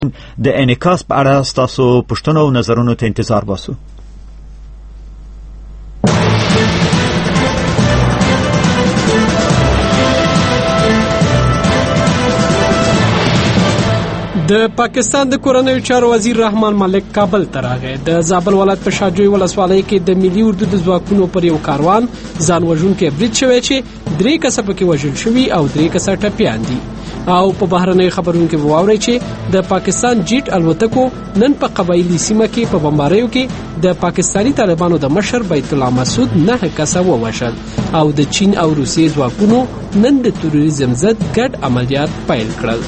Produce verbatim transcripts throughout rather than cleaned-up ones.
د انعکاس په اړه ستاسو پوښتنو او نظرونو ته انتظار باسو. د پاکستان د کورنیو چارو وزیر رحمان ملک کابل ته راغی. د زابل ولایت په شاجوی ولسوالۍ کې د ملي اردو د ځواکونو پر یو کاروان ځان وژونکی برید شوی چې درې کسه پکې وژل شوي او درې کسه ټپیان دي. او په بهرنیو خبرونو کې واوري چې د پاکستان جیټ الوتکو نن په قبایلی سیمه کې په بمباریو کې د پاکستانی طالبانو د مشر بیت الله مسعود نه کسه ووژل او د چین او روسیې ځواکونو نن د تروریزم ضد ګډ عملیات پیل کړل.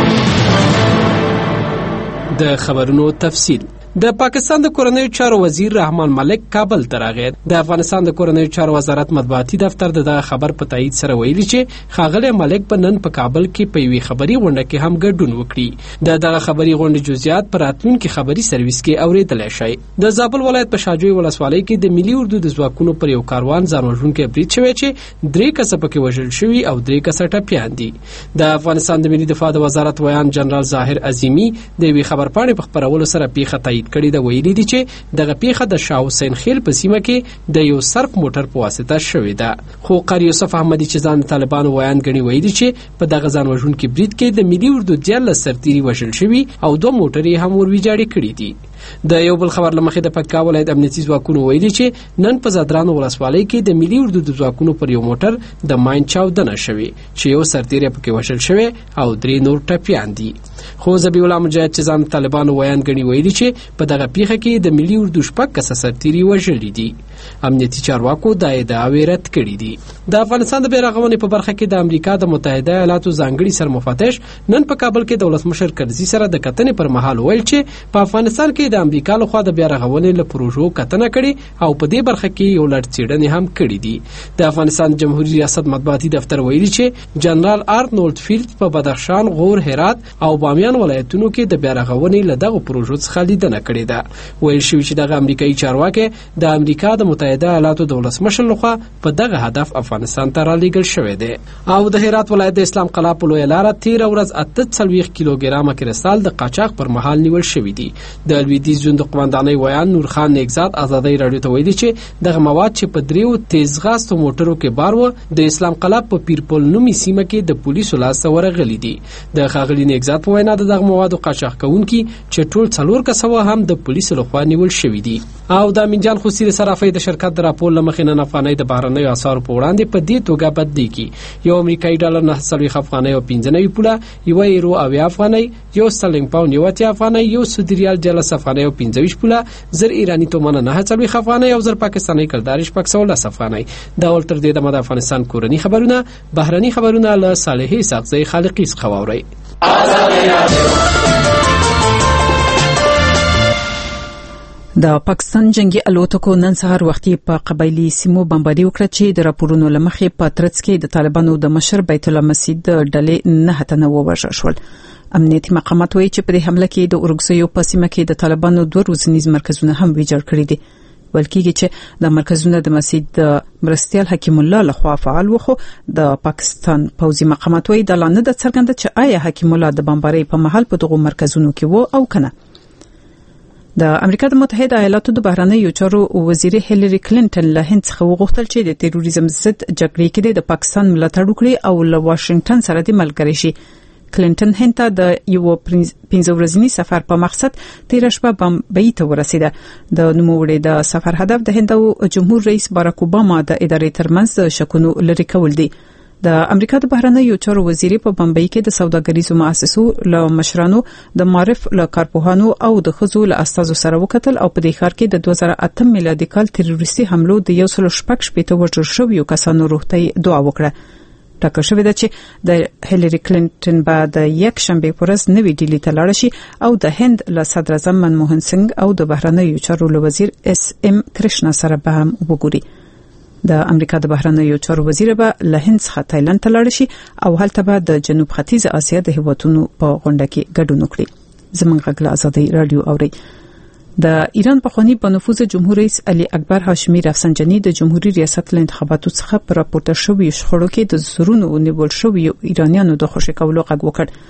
د خبرونو تفصیل. د پاکستان د کورنیو چارو وزیر رحمان ملک کابل ته راغی. د افغانستان د کورنیو چارو وزارت مطبوعاتي دفتر دغه خبر په تایید سره ویلي چې ښاغلی ملک په نن په کابل کې په یوې خبري غونډه کې هم ګډون وکړي. د دغه خبري غونډې جزئیات پر راتلونکي خبري سرویس کې اوریدلی شئ. د زابل ولایت په شاجوی ولسوالۍ کې د ملي اردو د ځواکونو پر یو کاروان ځان وژونکی برید شوی چې درې کسه پکې وژل شوي او درې کسه ټپیان دي. د افغانستان د ملي دفاع د وزارت ویان جنرال ظاهر عظیمی د یوې خبرپاڼې په خپرولو سره پیښه تایید کړې ده. ویلي دي چې دغه پیښه د شاه حسین خیل په سیمه کې د یو صرف موټر په واسطه شوې ده. خو قاری یوسف احمدی چې ځان طالبانو ویان غني ویلي چې په دغه ځان وژونکي برید کې د ملي اردو دیارلس سرتیري وژل شوي او دوه موټرې هم ور ویجاړې کړي دي. د یو بل خبر لمخې د پکتیا ولایت امنیتي ځواکونو ویلي چې نن په زدران ولسوالۍ کې د ملي اردو د ځواکونو پر یو موټر د ماین چاودنه شوې چې یو سرتیری پکې وژل شوی او درې نور ټپیان دي. خو ذبیح الله مجاهد چې ځان طالبانو ویان غني ویلي چې په دغه پیښه کې د ملي اردو شپږ کسه سرتیري وژلي دي. امنیتي چارواکو دا ادعاوې رد کړي دي. د افغانستان د بیرغونې په برخه کې د امریکا د متحده ایالاتو ځانګړي سرمفتش نن په کابل کې د ولسمشر کرزي سره د کتنې پر مهال ویل چې په افغانستان کې د امریکا لخوا د بیرغونې له پروژو کتنه کړي او په دې برخه کې یو لړ څېړنې هم کړي دي. د افغانستان جمهوریت ریاست مطبوعاتي دفتر ویلي چې جنرال آرنولد فیلد په بدخشان، غور، هرات او بامیان ولایتونو کې د بیرغونې له دغه پروژو څخه لیدنه کړې ده. ویل شوي چې دغه امریکایي چارواکي د امریکا د متحده ایالاتو د ولسمشر لخوا په دغه هدف افغانستان ته رالیږل شوی دی. او د هرات ولایت د اسلام قلعه په لویه لاره تېره ورځ اته څلوېښت کیلوګرامه کرسټال د قاچاق پر مهال نیول شوي دي. د لویدیځ زون د قومندانۍ ویان نور خان نیکزاد ازادۍ راډیو ته ویلي چې دغه مواد چې په دریو تیزغاستو موټرو کې بار و د اسلام قلعه په پیرپل نومي سیمه کې د پولیسو لاسته ورغلي دي. د ښاغلي نیکزاد په وینا د دغه موادو قاچاق کوونکي چې ټول څلور کسه هم د پولیسو لخوا نیول شوي دي. او د امینجان خصوصي صرافۍ د شرکت د راپور له مخې نن افغانۍ د بهرنیو اسعارو په وړاندې په دې توګه بدلېږي. یو امریکایي ډالر نهه څلوېښت افغانۍ او پنځه نوي پوله، یوه ایرو اویا افغانۍ، یو سټرلینګ پاونډ یو اتیا افغانۍ، یو سعودي ریال دیارلس افغانۍ او پنځه ویشت پوله، زر ایراني تومنه نهه څلوېښت افغانۍ او زر پاکستاني کلدارې شپږ سوه لس افغانۍ. دا ول تر دې دمه د افغانستان کورني خبرونه بهرني خبرونه له صالحې اسحاقزۍ خالقي څخه واورئ. د پاکستان جنگي الوتکو نن سهار وختي په قبایلی سیمو بمباري وکړه چې د راپورونو لمخې په ترڅ کې د طالبانو د مشر بیت الله مسعود د ډلې نه تنه ووژل شول. امنیتي مقامات وایي چې په دې حمله کې د اورګزیو په سیمه کې د طالبانو دوه روزنیز مرکزونه هم ویجاړ کړي دي. ول کېږي چې د مرکزونه د مسعود د مرستیال حکیم الله لخوا فعال وخو د پاکستان پوځي مقامات وایي د لاندې د څرګنده چې آیا حکیم الله د بمبارۍ په محل په دغه مرکزونو کې وو او کنه. د امریکا د متحده ایالاتو د بهرنیو چارو وزیر هیلری کلینټن له هند څخه وغوښتل چې د تروریزم ضد جګړې کې د پاکستان ملاتړ وکړي او له واشنگټن سره د ملګری شي. کلینټن هند ته د یو پنځه ورځنی سفر په مقصد تیر شپه بمبئی ته ورسېده. د نوموړي د سفر هدف د هند جمهور رئیس باراک اوباما د ادارې ترمنځ د شکونو لرې کول دي. د امریکا د بهرنیو چارو وزیر په بمبئی کې د سوداګریزو مؤسسو له مشرانو د معرف له کارپوهانو او د خزو له استازو سره وکتل او په دې ښار کې د دوه زره اته میلادي کال تروریستي حملو د یو سل شپږ شپېته وژل شویو کسانو روغتي دعا وکړه. ټاکل شوې ده چې د هیلری کلینټن به د یک شنبه پر ورځ نوې ډیلي ته لاړ شي او د هند له صدر اعظم منموهن سنگ او د بهرنیو چارو وزیر اس ام کرشنا سره به هم وګوري. د امریکا د بهرنیو چارو وزیر به له هند څخه تایلند ته لاړ شي او هلته به د جنوب ختیځ اسیا د هیوادونو په غونډه کې ګډون وکړي. زموږ غږ له ازادۍ رادیو اوري. د ایران پخوانی بنفوذ جمهور رئیس علي اکبر هاشمي رفسنجاني د جمهوریت ریاست له انتخاباتو څخه پر راپورته شوی شخړو کې د زورونو نیول شوی ایرانیانو د خوشی کولو غږ وکړ.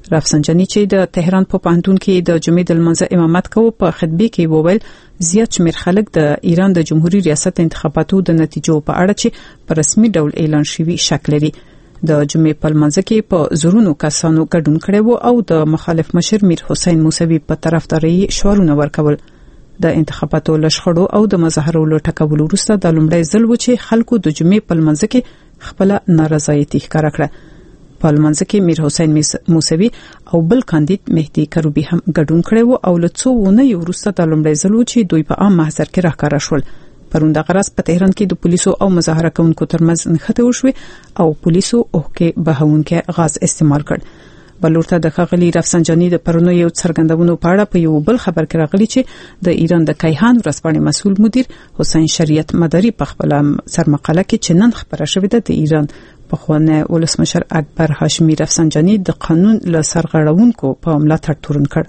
رفسنجانی چې د تهران په پوهنتون کې د جمعې د لمانځه امامت کوي په خطبه کې وویل زیات شمېر خلک د ایران د جمهوریت ریاست انتخاباتو د نتیجو په اړه چې په رسمي ډول اعلان شوی شک لري. د جمعې په لمانځه کې په زورونو کسانو ګډون کړي وو او د مخالف مشر میر حسین موسوي په طرفداري شعارونه ورکول. د انتخاباتو لشخړو او د مظاهرو له ټکولو وروسته د لومړی ځل و چې خلکو د جمعې په لمانځه کې خپل نارضایتي ښکاره کړه. په لمانځه کې میر حسین موسوي او بل کاندید مهدي کروبي هم ګډون کړي وو او له څو ونې وروسته د لومړی ځل و چې دوی په عام محضر کې راښکاره شول. پرون د غرض په تهران کې د پولیسو او مظاهره کوونکو ترمنځ نښته وشوه او پولیسو اوکې بهونکې غاز استعمال کړ. بلورته د خغلی رفسنجانی د پرونو یو څرګندونو په اړه په یو بل خبر کې راغلی چې د ایران د کیهان ورځپاڼې مسؤل مدیر حسین شریعت مداری په خپل سرمقاله کې چې نن خبره شوې ده د ایران پخوانی ولسمشر اکبر هاشمی رفسنجانی د قانون له سرغړونکو په ملاتړ تورن کړ.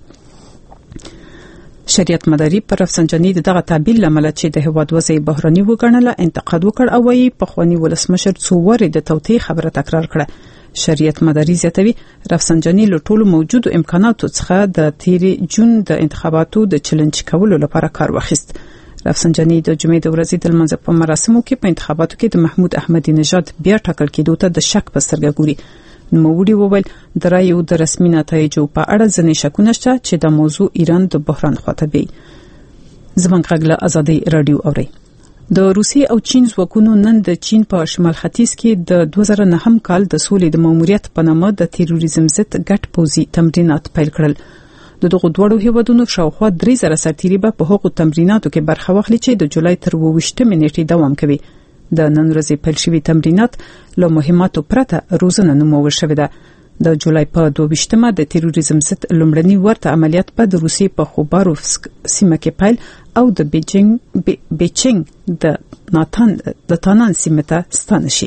شریعت مداری پر رفسنجانی دغه تعبیر لامل چې د هواد وضعي بحراني وګڼله انتقاد وکړ او وايي پخوانی ولسمشر څو وری د توطئې خبره تکرار کړه. شریعت مداری زیاتوي رفسنجانی له ټولو موجودو امکاناتو څخه د تیری جون د انتخاباتو د چیلنج کولو لپاره کار واخیست. رفسنجانی د جمعې د ورځې د لمانځه په مراسمو کې په انتخاباتو کې د محمود احمدی نژاد بیا ټاکل کېدو ته د شک په سترګه ګوري. نوموړي وویل د رایو د رسمي نتایجو په اړه ځینې شکونه شته چې د موضوع ایران د بحران خواته بیي. زمونږ غږ له ازادي رادیو اوري. د روسي او چین ځواکونو نن د چین په شمال ختیځ کې د دوه زره نهم کال د سولې د ماموریت په نامه د تروریزم ضد ګډ پوځي تمرینات پیل کړل. د دغه دوړو هیوادونو شاوخوا درې زره سرتیري به په هغو تمریناتو کې برخه واخلي چې د جولای تر اوویشتمې نیټې دوام کوي. د نن ورځې پیل شوي تمرینات له مهماتو پرته روزنه نومول شوې ده. د جولای په دوه د تروریزم ضد لومړني ورته عملیات په د روسیې په خوباروفسک سیمه کې پیل او د بیجینګ بی بیچینګ د ناتان د تانان سیمه ته ستانه شي.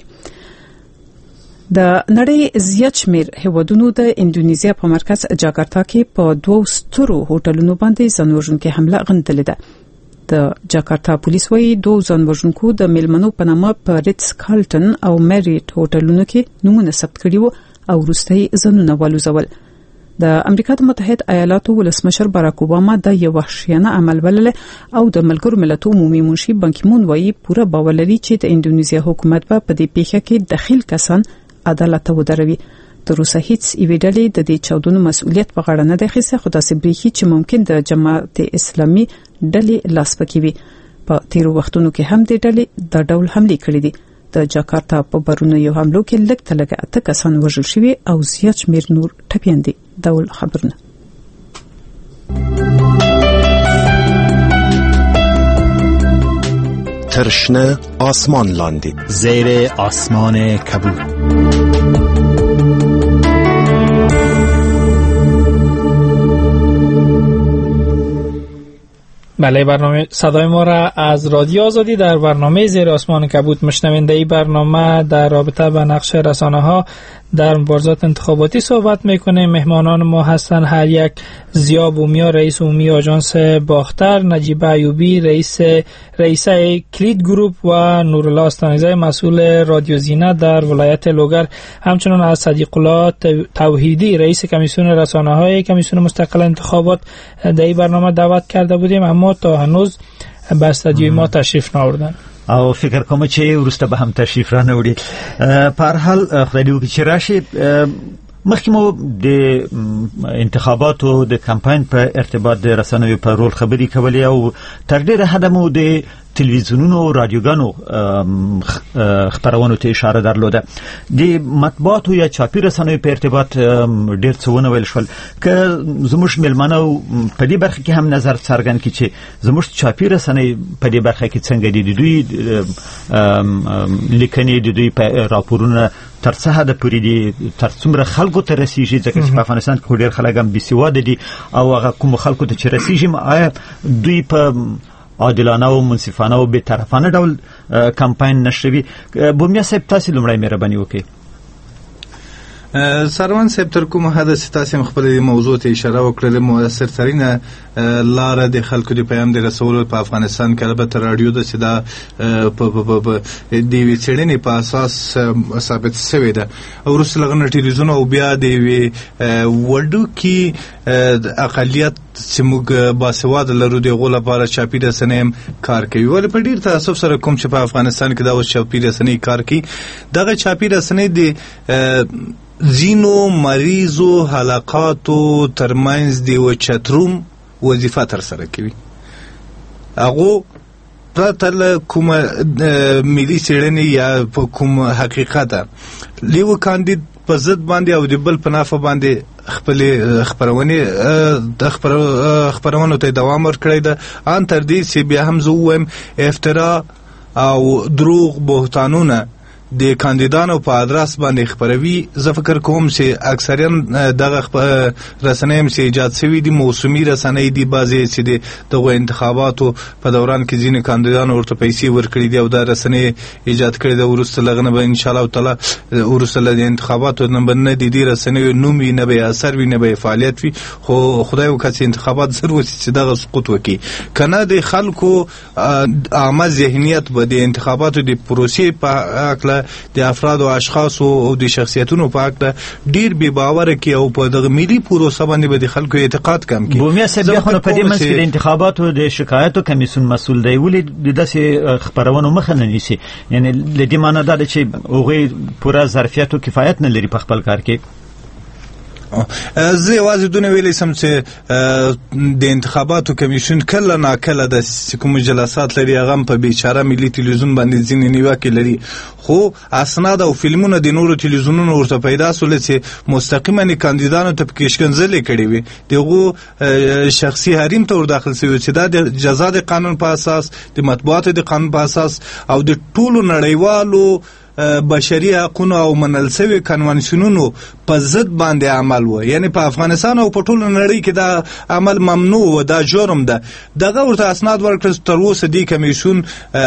د نړۍ زیات شمېر هیوادونو د انډونیزیا په مرکز جاکارتا کې په دوه سترو هوټلونو باندې ځانوژونکې حمله غندلې ده. د جاکارتا پولیس وايي دوه ځانوژونکو د میلمنو په نامه په ریټس کارلټن او میریټ هوټلونو کې نومونه ثبت کړي وو او وروستي ځانونه والوزول. د امریکا متحده ایالاتو ولسمشر باراک اوباما د یو وحشیانه عمل بلل او د ملګرو ملتونو عمومي منشي بان کی مون وايي پوره باور لري چې د انډونیزیا حکومت به په دې پیښه کې دخیل کسان عدالت ودروي. تر اوسه هیڅ ایویډلې د دې چاودنو مسؤلیت په غاړه نه دی اخیستی، خو داسې بریښي چې ممکن د جماعت اسلامي ډلې لاس پکې وي. په تیرو وختونو کې هم دې ډلې د ډول حملې کړې دي. د جاکارتا په برونو یو حملو کې لږ تلګه اته کسان وژل شوي او زیات شمېر نور ټپیان دي. ډول خبرونه ترشنه آسمان لاندی زیر آسمان کبود. بله، برنامه صدای ما را از رادیو آزادی در برنامه زیر آسمان کبود میشنوید. این برنامه در رابطه با نقش رسانه ها در مبارزات انتخاباتی صحبت میکنه. مهمانان ما هستن هر یک ضیا بومیا رئیس عمومی آژانس باختر، نجیبه ایوبی رئیس رئیسه کلید گروپ و نورالله استانیزی مسئول رادیو زینت در ولایت لوگر، همچنین از صدیق الله توحیدی رئیس کمیسیون رسانه های کمیسیون مستقل انتخابات در این برنامه دعوت کرده بودیم، اما تا هنوز به استودیوی ما تشریف نآوردن او فکر کوم چې ورسته به هم تشریف را نه وړي. په هر حال خدای دې وکړي چې راشي. مخکې مو د انتخاباتو د کمپاین په ارتباط د رسنیو په رول خبرې کولې او تر ډیره حده مو د تلویزیونونو او رادیوګانو خبرونو ته اشاره درلوده. د مطبوعاتو یا چاپی رسنیو په ارتباط ډیر څه ونه ویل شول. که زموږ ملمنو په دې برخه کې هم نظر څرګند کړي چې زموږ چاپی رسنۍ په دې برخه کې څنګه دي، دوی لیکنې د دوی په راپورونه تر څه حد پورې دي، تر څومره خلکو ته رسیږي، ځکه چې په افغانستان کې ډېر خلک هم بېسواده دي او هغه کوم خلکو ته چې رسیږي آیا دوی په عادلانه او منصفانه او بی‌طرفانه ډول کمپاین نشوي. بومیا صاحب تاسو لومړی مهرباني وکړئ. سروان صاحب تر کومه حد ستاسو خپل موضوع ته اشاره وکړه، موثر ترين لاره د خلکو د پیغام د رسولو په افغانستان کې البته رادیو د سیدا په د وی چړنې په اساس ثابت شوی ده او رسل غن ټلویزیون او بیا د وی وډو کې اقلیت چې موږ باسواده لرو د غو لپاره چاپی رسنۍ کار کوي ول په ډیر تاسف سره کوم چې په افغانستان کې دا اوس چاپی رسنۍ کار کوي دغه چاپی رسنۍ د زینو مریضو حلقاتو ترمنځ دی و چتروم وظیفه تر سره کوي هغه پرته کوم ملي څېړنې یا په کوم حقیقت لیو کاندید په ضد باندې او د بل په نافه باندې خپل خبرونه د خبرونو ته دوام ورکړی ده ان تر دې چې بیا هم زوم افترا او دروغ بهتانونه د کاندیدانو په ادرس باندې خبروي زه فکر کوم چې اکثریت دغه رسنۍ چې ایجاد شوی دي موسمي رسنۍ دي بعضې چې دغه انتخاباتو په دوران کې ځینې کاندیدانو ورته پیسې ورکړي دي او دا رسنۍ ایجاد کړي ده وروسته لغنه به ان شاء الله تعالی وروسته له انتخاباتو نه نه دي دي رسنۍ نوم وي نه به اثر وي نه به فعالیت وي خو خدای وکړي چې انتخابات ضروري چې دغه سقوط وکړي کنه د خلکو عامه ذهنیت به د انتخاباتو د پروسې په اړه د افراد او اشخاص او د شخصیتونو په اړه ډیر بې باور کی او په دغه ملي پروسه باندې به د خلکو اعتقاد کم کی بومیا سبیا خو په دې منځ کې د انتخاباتو د شکایتو کمیسیون مسول دی ولې د داسې خبرونو مخه نه نیسي یعنی د دې معنی دا چې هغه پوره ظرفیت او کفایت نه لري په خپل کار کې زه واځي دونه ویلې سم چې د انتخاباتو کمیشن کله نا کله د کوم جلسات لري هغه په بیچاره ملي تلویزیون باندې ځینې نیوکې لري خو اسناد او فلمونه د نورو تلویزیونونو ورته پیدا سول چې مستقیما کاندیدانو ته پیشکنځلې کړې وي دغه شخصي حریم ته ور داخل شوی چې دا د جزا د قانون په اساس د مطبوعات د قانون په اساس او د ټولو نړیوالو بشري حقوقو او منل شوی کنوانسیونونو په ضد باندې عمل و یعنی په افغانستان او په ټول نړۍ کې دا عمل ممنوع و دا جرم ده دغه ورته اسناد ورکړل تر اوسه دی کمیشن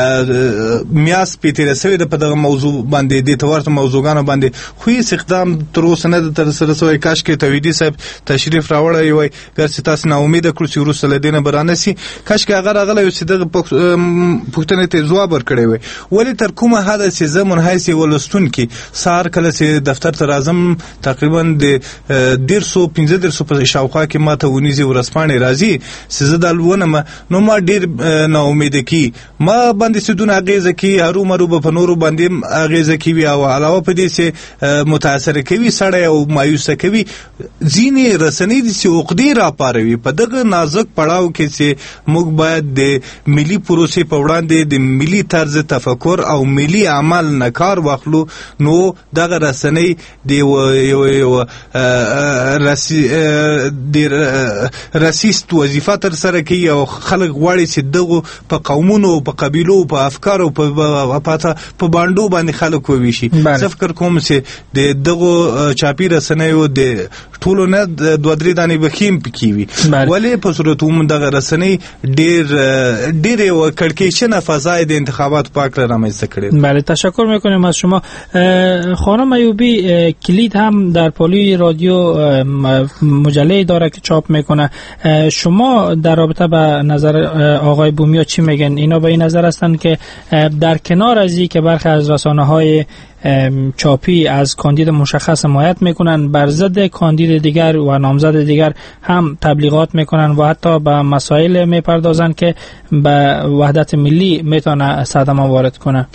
میاس پیټر سوی د په دغه موضوع باندې د تورته موضوعګانو باندې خو هیڅ اقدام تر اوسه نه تر سره سوی کاش کې تویدي صاحب تشریف راوړی وي ګرځي تاسو نه امید کړو چې روس له دینه برانسي کاش کې هغه راغلی چې دغه پښتنه ته جواب ورکړي وي ولی تر کومه حد چې زمون سی ولستون کې سار کله چې دفتر ته راځم تقریبا د ډیر سو پنځه ډیر سو په شاوخوا کې ماته ونیزي ورسپانې راځي چې زه دلونه نو ما ډیر نا امید کی ما باندې سدون اغیزه کی هرو مرو په نورو باندې اغیزه کی وی او علاوه په دې چې متاثر کوي سړی او مایوس کوي ځینې رسنۍ دي چې عقدې را پاروي په دغه نازک پړاو کې چې موږ باید د ملي پروسې په وړاندې د ملي طرز تفکر او ملي عمل نه کار واخلو نو دغه رسنۍ دی یو یو راسي د راسیست وظیفه تر سره کوي او خلک غواړي چې دغه په قومونو په قبيلو په افکارو په پاته په باندې باندې خلک وویشي زه فکر کوم چې د دغه چاپی رسنیو د ټولو نه دوه درې دانې بخیم پکېوي ولی په صورتوم دغه رسنۍ ډیر ډیر یو کړکېچنه فضای د انتخابات پاک رامنځته کړي. بله تشکر میکنیم از شما. خانم ایوبی کلید هم در پالوی رادیو مجله داره که چاپ میکنه، شما در رابطه به نظر آقای بومیا چی میگن؟ اینا به این نظر هستن که در کنار از این که برخی از رسانه های چاپی از کاندید مشخص حمایت میکنن، بر ضد کاندید دیگر و نامزد دیگر هم تبلیغات میکنن و حتی به مسائل میپردازن که به وحدت ملی میتونه صدمه وارد کنه.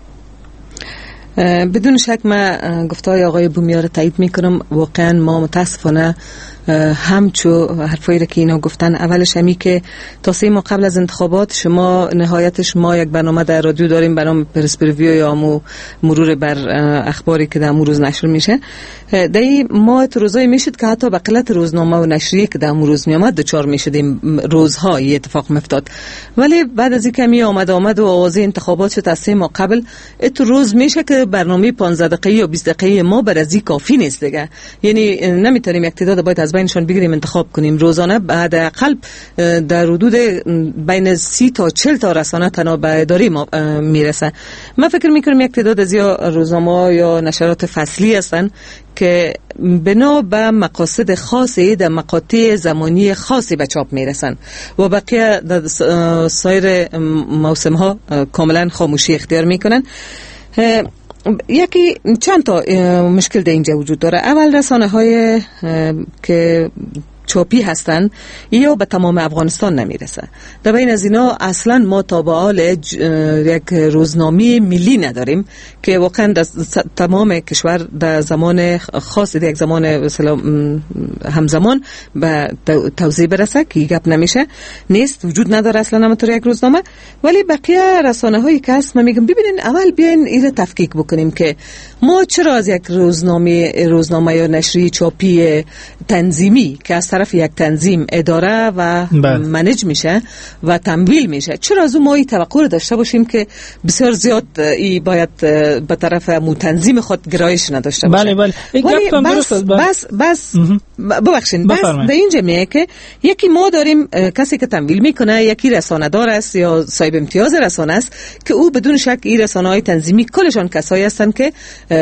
بدون شک من گفتهای آقای بومیا رو تایید میکنم. واقعا ما متاسفانه همچو حرفایی را که اینا گفتن، اولش همی که تا سه ماه قبل از انتخابات شما نهایتش ما یک برنامه در رادیو داریم، برنامه پرسپریویو یا مو مرور بر اخباری که در امون روز نشر میشه. در ما تو روزایی میشد که حتی به قلت روزنامه و نشریه که در امون روز میامد دوچار میشدیم، روزها یه اتفاق میفتاد. ولی بعد از اینکه می آمد آمد و آوازه انتخابات شد از سه ماه قبل، اتو روز میشه که برنامه پانزده دقیقه یا بیست دقیقه ما بر از این کافی نیست دیگه. یعنی نمیتونیم یک تعداد باید از بینشان بگیریم انتخاب کنیم. روزانه بعد اقل در حدود بین سی تا چهل تا رسانه تنها به اداره ما میرسه. من فکر میکنم یک تعداد از یا روزنامه یا نشرات فصلی هستن که بنا به مقاصد خاصی در مقاطع زمانی خاصی به چاپ میرسن و بقیه در سایر موسم ها کاملا خاموشی اختیار میکنن. یکی چند تا مشکل در اینجا وجود داره. اول رسانه های که چاپی هستند یا به تمام افغانستان نمیرسه. در بین از اینا اصلا ما تا به حال یک روزنامه ملی نداریم که واقعا در تمام کشور در زمان خاص در یک زمان مثلا همزمان به توزیع برسه که گپ نمیشه، نیست، وجود نداره اصلا همونطور یک روزنامه. ولی بقیه رسانه هایی که هست من میگم ببینین اول بیاین اینو تفکیک بکنیم که ما چرا از یک روزنامه روزنامه یا نشریه چاپی تنظیمی که از طرف یک تنظیم اداره و منیج میشه و تمویل میشه، چرا از اون ما این توقع رو داشته باشیم که بسیار زیاد ای باید به طرف مو تنظیم خود گرایش نداشته باشه؟ بله بله. ولی بس بس بس ببخشید بس در اینجا میگه که یکی ما داریم کسی که تمویل میکنه، یکی رسانه دار است یا صاحب امتیاز رسانه است که او بدون شک این رسانه های تنظیمی کلشان کسایی هستن که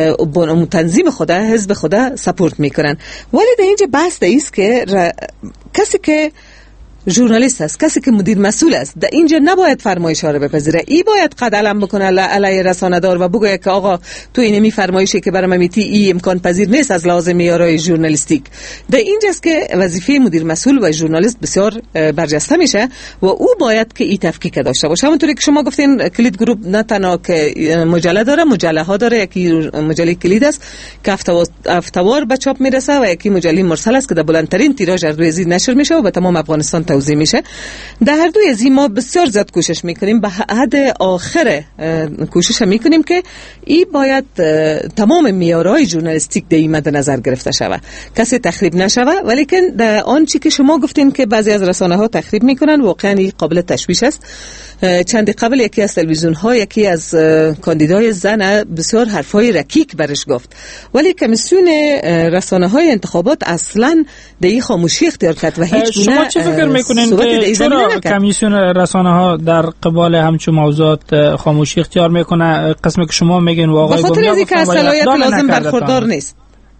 با تنظیم خود حزب خود سپورت میکنن. ولی در اینجا بحث است که ر... کسی که ژورنالیست است، کسی که مدیر مسئول است، در اینجا نباید فرمایش ها رو بپذیره. ای باید قد علم بکنه علیه رسانه دار و بگه که آقا تو اینه می فرمایشی که برای من میتی ای امکان پذیر نیست از لحاظ معیارهای ژورنالیستیک. در اینجاست که وظیفه مدیر مسئول و ژورنالیست بسیار برجسته میشه و او باید که ای تفکیک داشته باشه. همونطوری که شما گفتین کلید گروپ نه تنها که مجله داره، مجله ها داره. یکی مجله کلید است که هفته‌وار به چاپ میرسه و یکی مجله مرسل است که در بلندترین تیراژ در روی نشر میشه و به تمام افغانستان توزیع میشه. در هر دوی از این ما بسیار زیاد کوشش میکنیم، به حد آخر کوشش میکنیم که این باید تمام معیارهای ژورنالیستیک در این مد نظر گرفته شود، کسی تخریب نشود. ولی که در آن چی که شما گفتین که بعضی از رسانه ها تخریب میکنن واقعا این قابل تشویش است. چند قبل یکی از تلویزیون ها یکی از کاندیدای زن بسیار حرفای رکیک برش گفت، ولی کمیسیون رسانه های انتخابات اصلا در این خاموشی اختیار کرد و هیچ گونه شما چه فکر میکنین که چرا کمیسیون رسانه ها در قبال همچون موضوعات خاموشی اختیار میکنه؟ قسمی که شما میگین واقعا به خاطر از اینکه از صلاحیت لازم برخوردار نیست.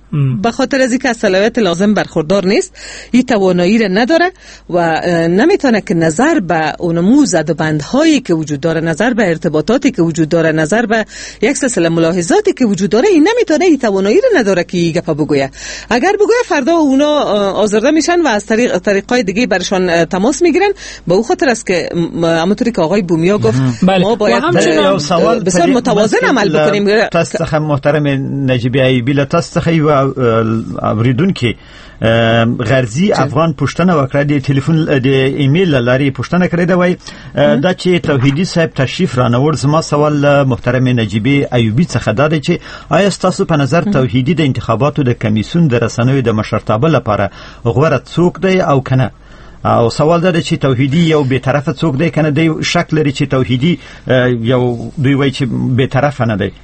به خاطر از اینکه از صلاحیت لازم برخوردار نیست، این توانایی را نداره و نمیتونه که نظر به اونمو زدبندهایی که وجود داره، نظر به ارتباطاتی که وجود داره، نظر به یک سلسله ملاحظاتی که وجود داره، این نمیتونه، این توانایی را نداره که این گپ بگویه. اگر بگویه فردا اونا آزرده میشن و از طریق طریقای دیگه برشان تماس میگیرن. به اون خاطر است که همونطوری که آقای بومیا گفت ما باید بسیار متوازن عمل بکنیم. تاسخ محترم نجیبی ایبیل تاسخ اوریدون کې غرضی افغان پښتنه وکړه د ټلیفون د ایمیل لاري پښتنه کړې دا وای دا چې توحیدی صاحب تشریف رانور زما سوال محترم نجیبی ایوبی څخه دا دی چې آیا تاسو په نظر توحیدی د انتخاباتو د کمیسیون د رسنوي د مشرتابه لپاره غوړه څوک دی او کنه؟ او سوال دا چې توحیدی یو به طرفه څوک دی کنه دی شک لري چې توحیدی یو دوی وای چې به طرفه نه دی؟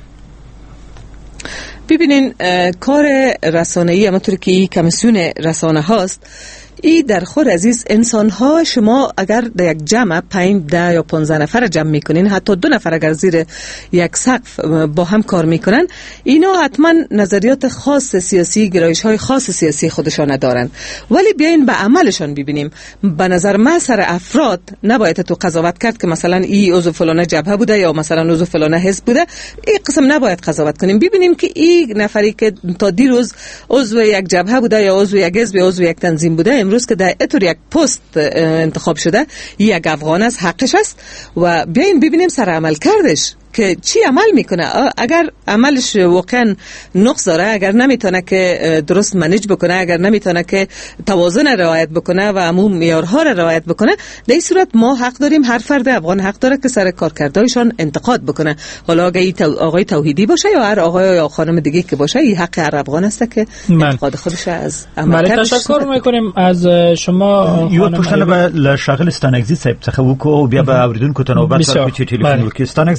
ببینین کار رسانه‌ای همونطور که این کمیسیون رسانه هاست، ای در خور عزیز انسان ها، شما اگر در یک جمع پنج ده یا پانزده نفر جمع میکنین، حتی دو نفر اگر زیر یک سقف با هم کار میکنن، اینا حتما نظریات خاص سیاسی، گرایش های خاص سیاسی خودشان دارن. ولی بیاین به عملشان ببینیم. به نظر من سر افراد نباید تو قضاوت کرد که مثلا ای عضو فلانه جبهه بوده یا مثلا عضو فلانه حزب بوده. این قسم نباید قضاوت کنیم. ببینیم که این نفری که تا دیروز عضو یک جبهه بوده یا عضو یک حزب یا عضو یک تنظیم بوده، امروز که در اتور یک پست انتخاب شده، یک افغان است، حقش است و بیاین ببینیم سر عمل کردش که چی عمل میکنه. اگر عملش واقعا نقص داره، اگر نمیتونه که درست منیج بکنه، اگر نمیتونه که توازن رعایت بکنه و عموم معیارها را رعایت بکنه، در این صورت ما حق داریم، هر فرد افغان حق داره که سر کارکردهایشان انتقاد بکنه. حالا اگه تو آقای توحیدی باشه یا هر آقای یا خانم دیگه که باشه، این حق هر افغان است که انتقاد خودش از عمل کردش. تشکر میکنیم از شما. یو پښتنه به شاغل ستانګزی صاحب څخه وکړو، بیا به اوریدونکو ته نوبت ورکړو چې ټلیفون وکړي. ستانګزی صاحب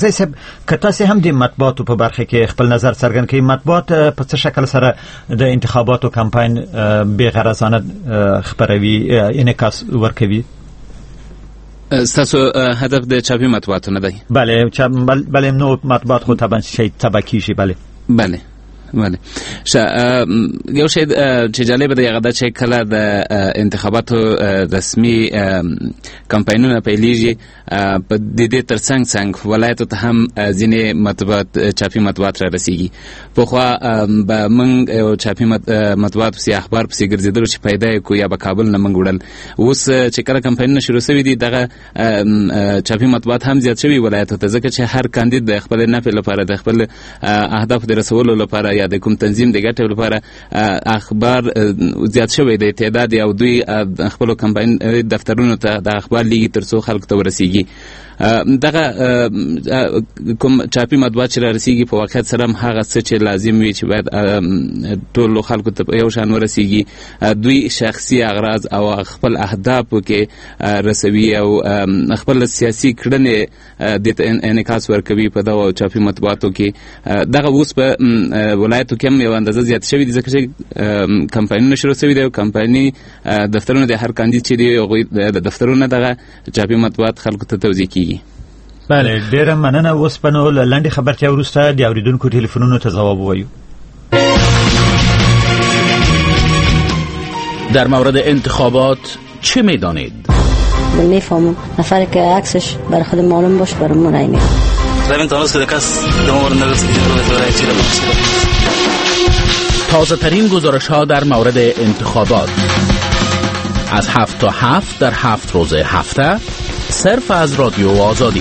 که تاسو هم د مطبوعاتو په برخه کې خپل نظر څرګند کړئ، مطبوعات په څه شکل سره د انتخاباتو کمپاین بې غرضانه خبروي انعکاس ورکوي؟ ستاسو هدف د چاپی مطبوعاتو نه دی؟ بله بله نو مطبوعات خو طبعا شي تبع کیږي. بله بله بله شه یو شی چې جالب دی هغه دا چې کله د انتخاباتو رسمي کمپاینونه پیلېږي په د دې ترڅنګ څنګ ولایتو ته هم ځینې مطبوعات چاپی مطبوعات را رسیږي. پخوا به موږ یو چاپی مطبوعات پسې اخبار پسې ګرځېدلو چې پیدا یې کو یا به کابل نه موږ وړل. اوس چې کله کمپاینونه شروع شوي دي دغه چاپی مطبوعات هم زیات شوي ولایتو ته، ځکه چې هر کاندید د خپل نفع لپاره د خپل اهدافو د رسولو لپاره یا د کوم تنظیم د ګټې لپاره اخبار زیات شوی دی تعداد، او دوی خپل کمپاین دفترونو ته د اخبار لیږي تر څو خلکو ته ورسیږي. دغه کوم چاپی مطبوعات چې را رسیږي په واقعیت سره هم هغه څه چې لازم وي چې باید ټولو خلکو ته یو شان ورسیږي. دوی شخصي اغراض او خپل اهدافو کې رسوي او خپل سیاسي کړنې د انعکاس ورکوي په دغه چاپی مطبوعاتو کې. دغه اوس په ولایتو کې هم یو اندازه زیات شوي دي، ځکه چې کمپاینونه شروع شوي دي او کمپایني دفترونه د هر کاندید چې دی هغوی د دفترونه دغه چاپی مطبوعات خلکو ته توزیع کیږي. بله ډیره مننه. اوس په نو لنډې خبرتیا وروسته د اوریدونکو ټلیفونونو ته ځواب ووایو. در مورد انتخابات چه میدانید؟ نمیفهمم. نفری که عکسش برای خود معلوم باشه برای من نمیاد. زمین تانوس که کس دمور نرسید که برای چی نمیشه. تازه ترین گزارش ها در مورد انتخابات از هفت تا هفت در هفت روز هفته صرف از رادیو آزادی.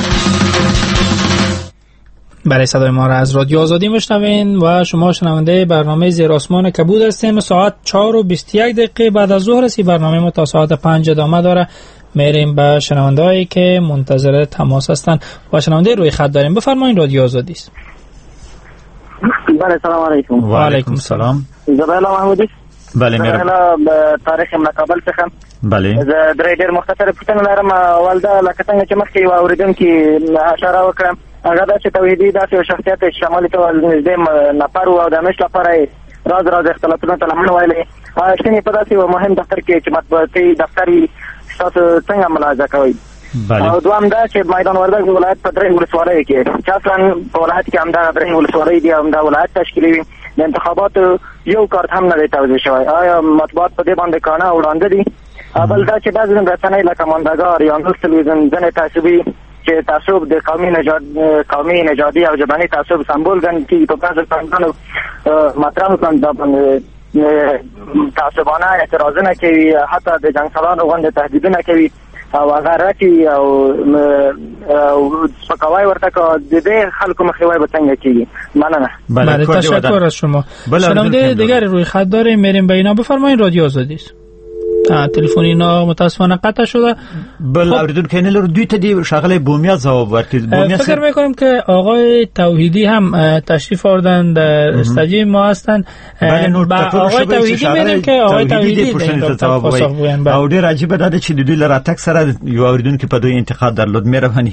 برای صدای ما را از رادیو آزادی میشنوین و شما شنونده برنامه زیر آسمان کبود هستین. ساعت چهار و بیست و یک دقیقه بعد از ظهر است. برنامه ما تا ساعت پنج ادامه داره. میریم به شنوندهایی که منتظر تماس هستن و شنونده روی خط داریم. بفرمایید رادیو آزادی است. بله سلام علیکم. و علیکم السلام. زبیلا محمودی. بله میرم. به تاریخ مکابل څخه. بله. زه درې ډېر مختصر پوښتنه لرم. اول دا لکه څنګه چې مخکې یو اورېدونکي اشاره وکړه، هغه دا چې توحیدي داسې یو شخصیت چې شمالي ته نږدې نفر و او د همیش لپاره یې راز راز اختلافونو ته لمن ویلې. شتنې په داسې یو مهم دفتر کې چې مطبوعاتي دفتر وي، تاسو څنګه ملاحظه کوئ؟ او دوام دا چې میدان وردګ ولایت په درې ولسوالیو کې چې اصلا په ولایت کې همدغه درې ولسوالۍ دي، همدا ولایت تشکیلوي، د انتخاباتو یو کارت هم نه دی توزیع شوی. آیا مطبوعات په دې باندې کانه وړاندې دي؟ بل دا چې بعضې رسنۍ لکه ماندګار یا نور تلویزیون ځینې تعصبي چې تعصب د قومي نژاد قومي نژادي او ژبني تعصب سمبول ګڼل کېږي، په بعضو کاندیدانو مطرح کړل دا باندې تعصبانه اعتراضونه کوي، حتی د جنګسالانو غوندې تهدیدونه کوي او هغه راکي او سپکاوی ورته که د دې خلکو مخنیوی به څنګه کېږي؟ مننه. بله تشکر از شما. شنونده دیگری روی خط داریم، میریم به اینا. بفرمایید رادیو آزادی است. تلفن اینا متاسفانه قطع شده. بل اوریدون که نه دوی ته دی شغله بومیا جواب ورکړي. فکر میکنم که آقای توحیدی هم تشریف آوردن در استودیو ما هستند. آقای توحیدی میگم که آقای توحیدی پاسخ بگوین. او ډیر عجیبه ده چې دوی لره تک سره یو اوریدون که په دوی انتقاد درلود. مهرباني.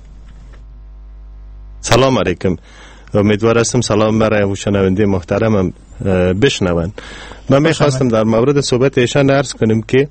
سلام علیکم. امیدوار هستم سلام برای شنونده محترمم بشنون. من میخواستم در مورد صحبت ایشان عرض کنم که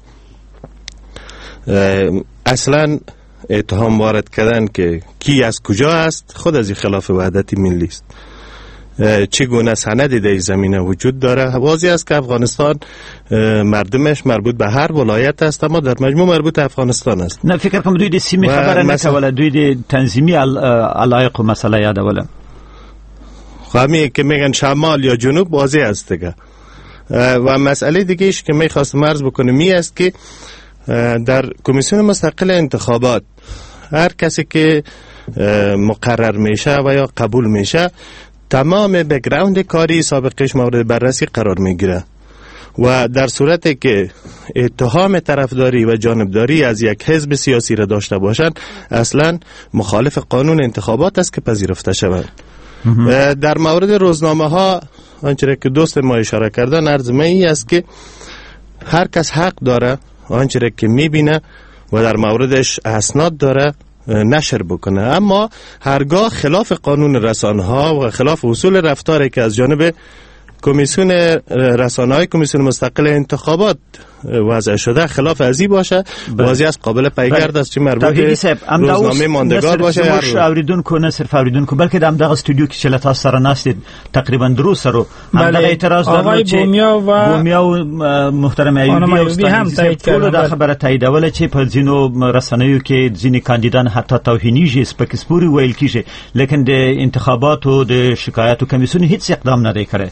اصلا اتهام وارد کردن که کی از کجا است خود از خلاف وحدت ملی است. چگونه سندی در زمینه وجود داره؟ واضح است که افغانستان مردمش مربوط به هر ولایت است، اما در مجموع مربوط به افغانستان است. نه فکر کنم دوی د سیمه خبره نکوله، دوی د تنظیمی علایق و مسئله یادوله. خواهمی که میگن شمال یا جنوب واضح است دیگه. و مسئله دیگه ایش که میخواستم عرض بکنم می است که در کمیسیون مستقل انتخابات هر کسی که مقرر میشه و یا قبول میشه تمام بک‌گراند کاری سابقش مورد بررسی قرار میگیره و در صورتی که اتهام طرفداری و جانبداری از یک حزب سیاسی را داشته باشند اصلا مخالف قانون انتخابات است که پذیرفته شود. در مورد روزنامه ها آنچه که دوست ما اشاره کردن عرض من این است که هر کس حق داره آنچه که میبینه و در موردش اسناد داره نشر بکنه، اما هرگاه خلاف قانون رسانه ها و خلاف اصول رفتاری که از جانب کمیسیون رسانه‌های کمیسیون مستقل انتخابات وضع شده خلاف ازی باشه، بازی از قابل پیگرد است چه مربوط به روزنامه ماندگار باشه. هر اوریدونکو نه صرف اوریدونکو بلکې د همدغه استودیو کې چې له تاسو سره ناست استقریبا درو سره همدغه اعتراض درلود چې بومیا و بومیا و محترم ایوبی هم تایید کړل دا خبره تاییدوله چې په ځینو رسنیو کې ځینې کاندیدان حتی توهینیږي، سپکسپوري ویل کیږي، لیکن د انتخاباتو د شکایاتو کمیسیون هیڅ اقدام نه کړی.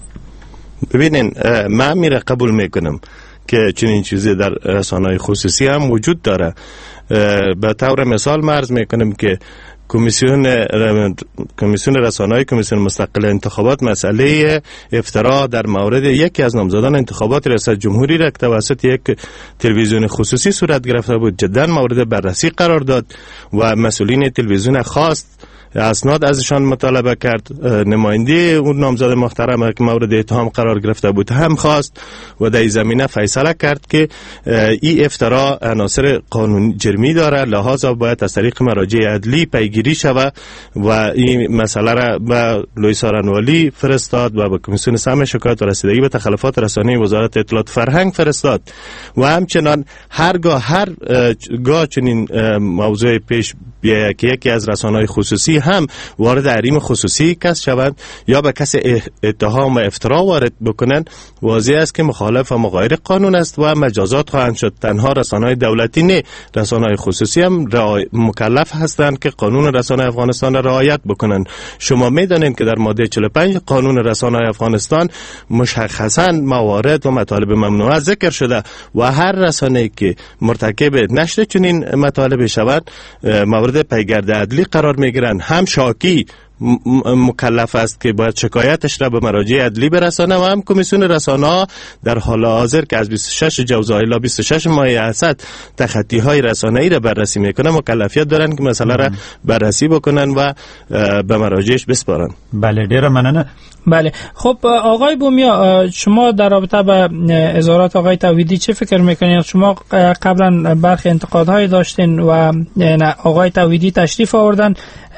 ببینین من میره قبول میکنم که چنین چیزی در رسانه‌های خصوصی هم وجود داره. به طور مثال مرز میکنم که کمیسیون کمیسیون رسانه‌های کمیسیون مستقل انتخابات مسئله افترا در مورد یکی از نامزدان انتخابات ریاست جمهوری را که توسط یک تلویزیون خصوصی صورت گرفته بود جدا مورد بررسی قرار داد و مسئولین تلویزیون خواست اسناد ازشان مطالبه کرد. نماینده اون نامزد محترم که مورد اتهام قرار گرفته بود هم خواست و در زمینه فیصله کرد که این افترا عناصر قانون جرمی داره، لحاظا باید از طریق مراجع عدلی پیگیری شود و این مسئله را به لوئیس آرنوالی فرستاد و به کمیسیون سمع شکایت و رسیدگی به تخلفات رسانه‌ای وزارت اطلاعات فرهنگ فرستاد و همچنان هرگاه هر گاه چنین موضوع پیش بیاید که یکی از رسانه‌های خصوصی هم وارد حریم خصوصی کس شوند یا به کسی اتهام و افترا وارد بکنند، واضح است که مخالف و مغایر قانون است و مجازات خواهند شد. تنها رسانه‌های دولتی نه، رسانه‌های خصوصی هم مکلف هستند که قانون رسانه افغانستان را رعایت بکنند. شما می‌دانید که در ماده چهل و پنج قانون رسانه افغانستان مشخصاً موارد و مطالب ممنوعه ذکر شده و هر رسانه‌ای که مرتکب نشر چنین مطالب شود مورد پیگرد عدلی قرار می‌گیرند. هم شاکی مکلف است که باید شکایتش را به مراجع عدلی برسانه و هم کمیسیون رسانه‌ها در حال حاضر که از بیست و شش جوزای الی بیست و شش ماه اسد تخطی‌های رسانه‌ای را بررسی میکنه مکلفیت دارن که مسئله را بررسی بکنن و به مراجعش بسپارن. بله ډیره مننه. بله خب آقای بومیا، شما در رابطه با اظهارات آقای توحیدی چه فکر میکنید؟ شما قبلا برخی انتقادهای داشتین و آقای توحیدی تشریف آوردن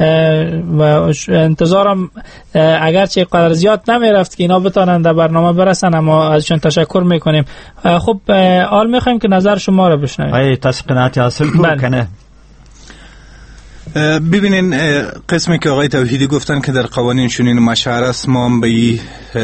و انتظارم اگرچه قدر زیاد نمیرفت که اینا بتانن در برنامه برسن، اما ازشون تشکر میکنیم. خب حال میخوایم که نظر شما رو بشنویم. ای تاسو قناعت حاصل کنه. ببینین قسمی که آقای توحیدی گفتن که در قوانین چنین مشهر است، ما هم به این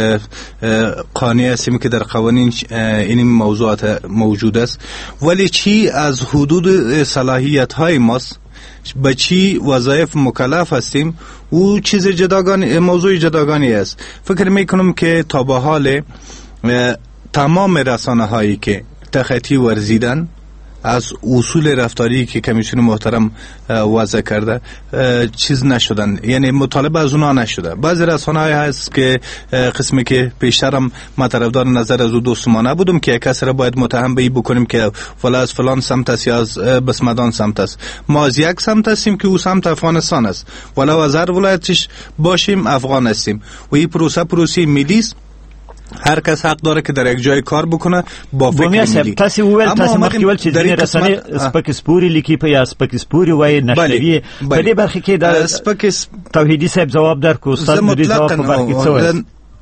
قانع هستیم که در قوانین این موضوعات موجود است، ولی چی از حدود صلاحیت های ماست، به چی وظایف مکلف هستیم، او چیز جداگانه، موضوع جداگانه است. فکر میکنم که تا به حال تمام رسانه هایی که تخطی ورزیدن از اصول رفتاری که کمیسیون محترم وضع کرده چیز نشدن، یعنی مطالبه از اونها نشده. بعضی رسانه‌های هست که قسمی که پیشترم ما طرفدار نظر از او دوستمانه بودم که کسی را باید متهم به این بکنیم که فلان از فلان سمت است یا از بسمدان سمت است. ما از یک سمت هستیم که او سمت افغانستان است، ولو از هر ولایتش باشیم افغان هستیم و این پروسه پروسه ملی است. هر کس حق داره که در یک جای کار بکنه با فکر ملی. تاسو ویل تاسو مخکې ول چې د رسنۍ سپکسپوري لیکي په یا سپکسپوري وای نشریه په دې برخه کې د سپکس توحیدی صاحب جواب درکو، استاد مدیر جواب په برخه کې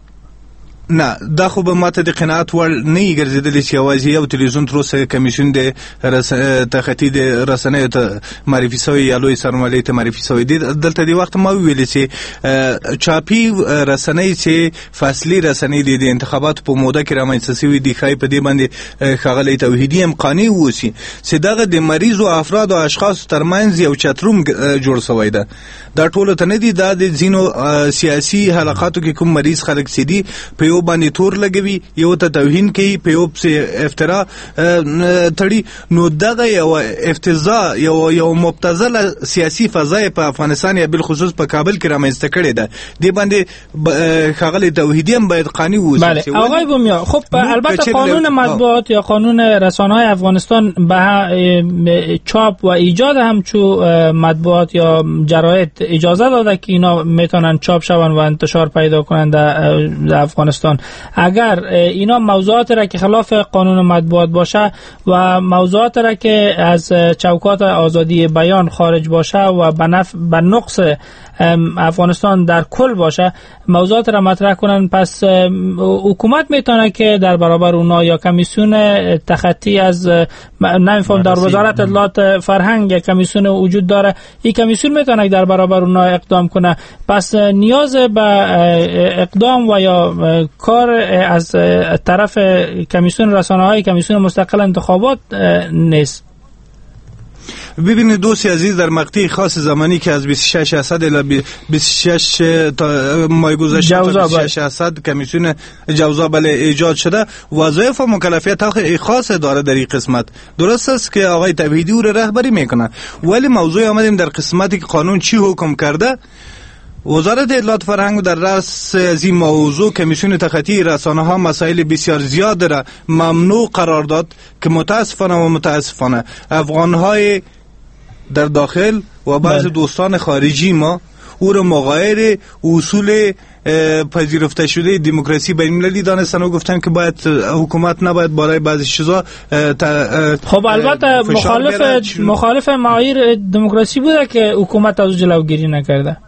نه دا خو به ماته د قناعت وړ نه ګرځیدلی چې یوازې یو تلویزیون تر اوسه کمیسیون د تخطي د رسنیو ته معرفي شوی یا لوی سرمایه ته معرفي شوی دی. دلته دی وخت ما ویل چې چاپی رسنۍ چې فصلی رسنۍ د انتخابات په موده کې رامنځته شوی دی، خای په دې باندې ښاغلی توحیدی هم قانع ووسی چې دغه د مریض او افراد او اشخاص ترمنځ یو چتروم جوړ شوی ده. دا ټول ته نه دی، دا د ځینو سیاسي حلقاتو کې کوم مریض خلک سي په یو باندې تور لګوي، یو ته توهین کوي، په یو څه افترا تړي. نو دغه یو افتضاح یو یو مبتذله سیاسي فضا په افغانستان یا بل خصوص په کابل کې رامنځته کړې ده. دې باندې ښاغلی توحیدی هم باید قانع ووسی. بله آقای بومیا، خب البته قانون مطبوعات یا قانون رسانه‌های افغانستان به چاپ و ایجاد همچو مطبوعات یا جراید اجازه داده که اینا میتونن چاپ شون و انتشار پیدا کنند در افغانستان. افغانستان. اگر اینا موضوعات را که خلاف قانون مطبوعات باشه و موضوعات را که از چوکات آزادی بیان خارج باشه و به نفع به نقص افغانستان در کل باشه موضوعات را مطرح کنن، پس حکومت میتونه که در برابر اونا یا کمیسیون تخطی از نمیفهم در وزارت اطلاعات فرهنگ یا کمیسیون وجود داره، این کمیسیون میتونه در برابر اونا اقدام کنه. پس نیاز به اقدام و یا کار از طرف کمیسیون رسانه‌های کمیسیون مستقل انتخابات نیست. ببینید دوستی عزیز، در مقطع خاص زمانی که از بیست و شش درصد الی بیست و شش تا ماه گذشته تا بیست و شش درصد کمیسیون جوزا بله ایجاد شده، وظایف و مکلفیت خاص داره در این قسمت. درست است که آقای توحیدی او را رهبری میکنه، ولی موضوع آمدیم در قسمتی که قانون چی حکم کرده. وزارت اطلاعات فرهنگ در رأس از این موضوع کمیسیون تخطی رسانه ها مسائل بسیار زیاد را ممنوع قرار داد که متاسفانه و متاسفانه افغان های در داخل و بعض دوستان خارجی ما او را مغایر اصول پذیرفته شده دموکراسی بین المللی دانستن و گفتن که باید حکومت نباید برای بعضی چیزا. خب البته مخالف مخالف معایر دموکراسی بوده که حکومت از جلوگیری نکرده.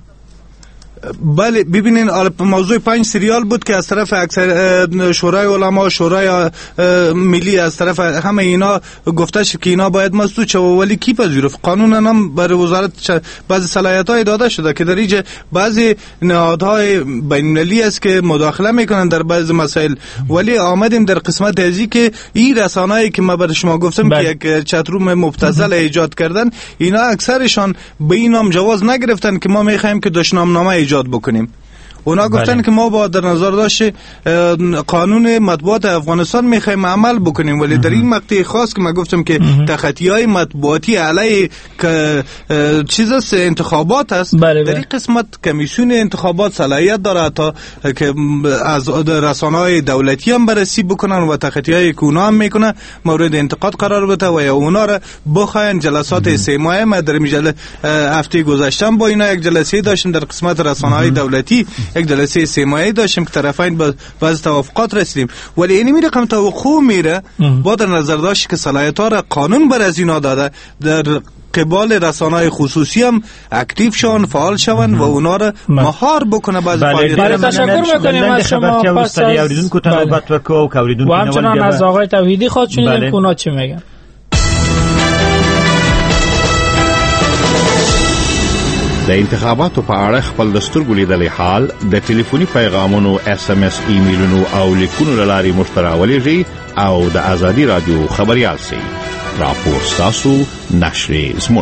بله ببینین موضوع پنج سریال بود که از طرف اکثر شورای علما، شورای ملی، از طرف همه اینا گفته شد که اینا باید مسدود شود، ولی کی پذیرفت؟ قانون هم بر وزارت بعضی صلاحیت‌های داده شده که در اینجا بعضی نهادهای بین‌المللی است که مداخله میکنن در بعضی مسائل، ولی آمدیم در قسمت ازی که این رسانه‌ای که ما بر شما گفتم بله. که یک چتروم مبتذل ایجاد کردن، اینا اکثرشان به این نام جواز نگرفتن که ما می‌خوایم که دشنامنامه ایجاد بکنیم. اونا گفتن بله. که ما با در نظر داشت قانون مطبوعات افغانستان میخوایم عمل بکنیم، ولی در این مقطع خاص که ما گفتم که تخطی های مطبوعاتی علیه چیز است، انتخابات است، بله در این قسمت کمیسیون انتخابات صلاحیت داره تا که از رسانه های دولتی هم بررسی بکنن و تخطی های که اونا هم میکنن مورد انتقاد قرار بده و یا اونا را بخواین. جلسات سه ماهه ما در مجله هفته گذشته با اینا یک جلسه داشتیم در قسمت رسانه های دولتی، یک جلسه سه ماهه داشتیم که طرفین با بعض توافقات رسیدیم، ولی این می رقم توقع میره با در نظر داشت که صلاحیت ها را قانون بر از اینا داده در قبال رسانه‌های خصوصی هم اکتیو شون، فعال شون و اونا را مهار بکنه. بعضی فعالیت‌ها. تشکر می‌کنیم از شما. پس از اوریدونکو تنوبت وکو و اوریدونکو و همچنان از آقای توحیدی خواهد شنیدیم که اونا چی میگن. د انتخاباتو په اړه خپل د سترګو لیدلې حال د ټلیفوني پیغامونو اس ام اس ایمیلونو او لیکونو له لارې موږ ته راولېږئ او د ازادي رادیو خبریال سئ. راپور ستاسو، نشر زموږ.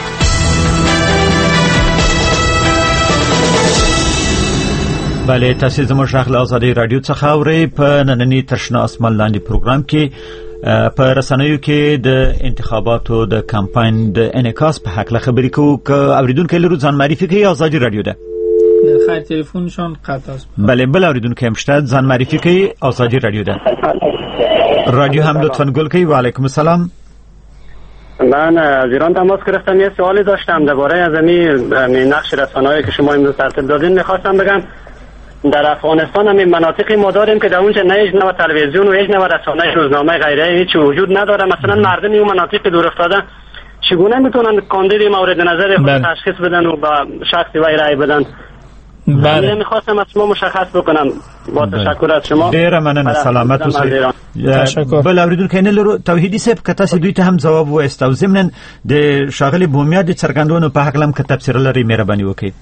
بله تاسو زموږ غږ له ازادي رادیو څخه اورئ په نننی تشنا اسمان لاندې پروګرام کې په رسنیو کې د انتخاباتو د کمپاین د انعکاس په حق خبرې کوو که اوریدونکو لرو ځان معرفي کوي. ازادي رادیو ده خیر تلفنشون قطع است. بله بل اوریدونکو هم شته ځان معرفي کوي. ازادي رادیو ده رادیو هم لطفاً گل کوي. و علیکم السلام. من از ایران تماس گرفتم، یه سوالی داشتم درباره از این نقش رسانه‌ای که شما امروز ترتیب دادین. می‌خواستم بگم در افغانستان هم مناطقی ما داریم که در اونجا نه هیچ نوع تلویزیون و هیچ نوع رسانه روزنامه غیره هیچ وجود نداره. مثلا مردم اون مناطق دور افتاده چگونه میتونن کاندید مورد نظر خود تشخیص بدن و با شخصی وی رای بدن؟ بله میخواستم از شما مشخص بکنم. با تشکر از شما. ډیره مننه. سلامت اوسئ. تشکر. بل اوریدونکو نه لرو توحیدی صاحب که تاسو دوی ته هم جواب وایست او ضمن د شاغلی بومیا د څرګندونو په حق لم که تفسیر لري مهرباني وکړئ.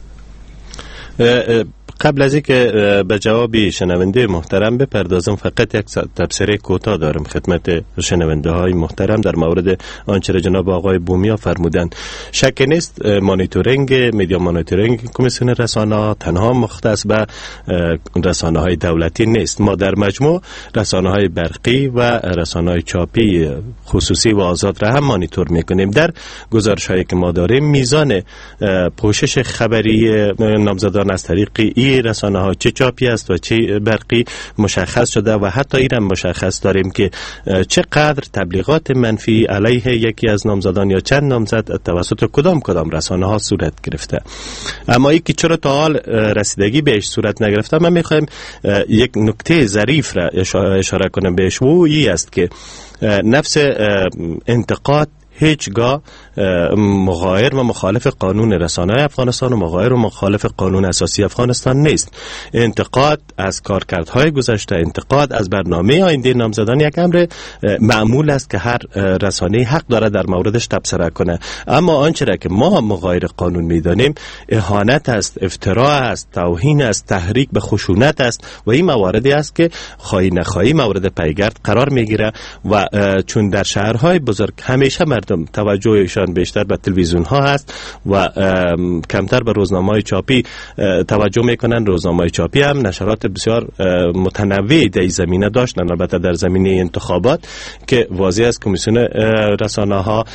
قبل از اینکه به جواب شنونده محترم بپردازم فقط یک تبصره کوتاه دارم خدمت شنونده های محترم در مورد آنچه را جناب آقای بومیا فرمودند. شک نیست مانیتورینگ میدیا مانیتورینگ کمیسیون رسانه‌ها تنها مختص به رسانه های دولتی نیست. ما در مجموع رسانه های برقی و رسانه های چاپی خصوصی و آزاد را هم مانیتور میکنیم. در گزارش هایی که ما داریم میزان پوشش خبری نامزدان از طریق این رسانه ها چه چاپی است و چه برقی مشخص شده و حتی این هم مشخص داریم که چقدر تبلیغات منفی علیه یکی از نامزدان یا چند نامزد توسط کدام کدام رسانه ها صورت گرفته. اما ای که چرا تا حال رسیدگی بهش صورت نگرفته، من میخوایم یک نکته ظریف را اشاره کنم بهش، و این است که نفس انتقاد هیچگاه مغایر و مخالف قانون رسانه‌های افغانستان و مغایر و مخالف قانون اساسی افغانستان نیست. انتقاد از کارکردهای گذشته، انتقاد از برنامه آینده نامزدان یک امر معمول است که هر رسانه‌ای حق داره در موردش تبصره کنه. اما آنچه را که ما مغایر قانون می‌دانیم اهانت است، افترا است، توهین است، تحریک به خشونت است و این مواردی است که خواهی نخواهی مورد پیگرد قرار میگیره و چون در شهرهای بزرگ همیشه مردم توجهشان بیشتر به تلویزیون ها هست و کمتر به روزنامه‌های چاپی توجه میکنن. روزنامه‌های چاپی هم نشرات بسیار متنوعی در این زمینه داشتن، البته در زمینه انتخابات که واضح است کمیسیون رسانه ها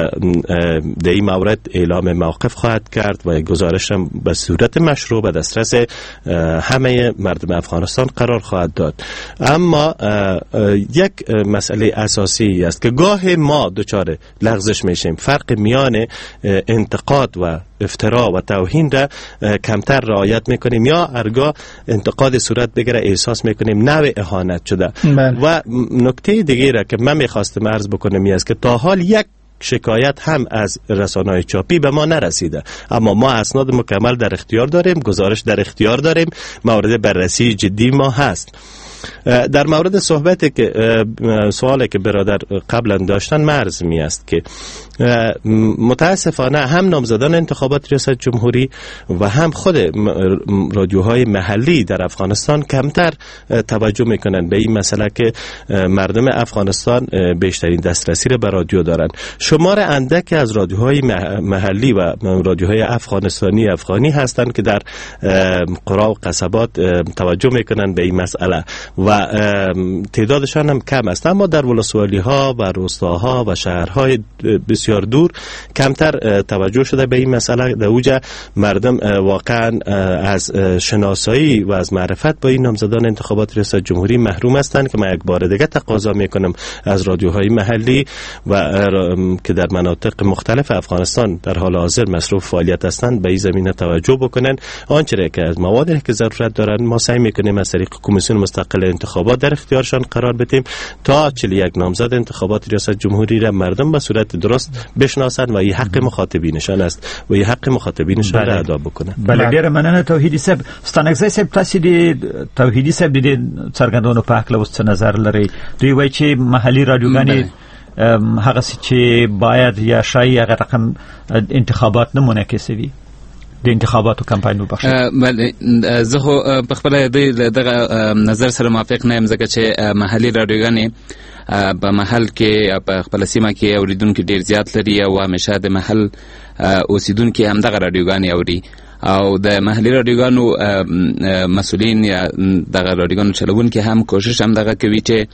در این مورد اعلام موقف خواهد کرد و گزارش هم به صورت مشروع به دسترس همه مردم افغانستان قرار خواهد داد. اما یک مسئله اساسی است که گاه ما دچار لغزش میشیم، فرق میان انتقاد و افترا و توهین را کمتر رعایت میکنیم یا هرگاه انتقاد صورت بگیره احساس میکنیم نوع اهانت شده. بله. و نکته دیگه را که من میخواستم عرض بکنم این است که تا حال یک شکایت هم از رسانه‌های چاپی به ما نرسیده، اما ما اسناد مکمل در اختیار داریم، گزارش در اختیار داریم، مورد بررسی جدی ما هست. در مورد صحبتی که سوالی که برادر قبلا داشتن مرز می است که متاسفانه هم نامزدان انتخابات ریاست جمهوری و هم خود رادیوهای محلی در افغانستان کمتر توجه میکنن به این مسئله که مردم افغانستان بیشترین دسترسی را به رادیو دارند. شمار اندکی از رادیوهای محلی و رادیوهای افغانستانی افغانی هستند که در قرا و قصبات توجه میکنن به این مسئله و تعدادشان هم کم است، اما در ولسوالی ها و روستاها و شهرهای بسیار دور کمتر توجه شده به این مسئله. در اوجه مردم واقعا از شناسایی و از معرفت با این نامزدان انتخابات ریاست جمهوری محروم هستند که من یک بار دیگه تقاضا میکنم از رادیوهای محلی و که در مناطق مختلف افغانستان در حال حاضر مصروف فعالیت هستند به این زمینه توجه بکنن. آنچه که از موادی که ضرورت دارن ما سعی میکنیم از طریق کمیسیون مستقل انتخابات در اختیارشان قرار بدیم تا چهل و یک نامزد انتخابات ریاست جمهوری را مردم به صورت درست بشناسند و این حق مخاطبینشان است و این حق مخاطبینشان را ادا بکنند. بله ډیر مننه توحیدی صاحب. ستانګزی صاحب تاسو د توحیدی صاحب د څرګندونو په حق له وڅ نظر لري. دوی وایي چې محلي رادیوګانې هغه چې باید یا شای هغه رقم انتخابات نه منعکسوي د انتخاباتو کمپاین وبخښي. بله زه خو په خپل دغه نظر سره موافق نه یم ځکه چې محلي رادیوګانې په محل کې په خپل سیمه کې اوریدونکو ډیر زیات لري او همیشه د محل اوسیدونکو هم دغه رادیوګانې اوري او د محلي رادیوګانو مسؤلین یا دغه رادیوګانو چلوونکي هم کوشش هم دغه کوي چې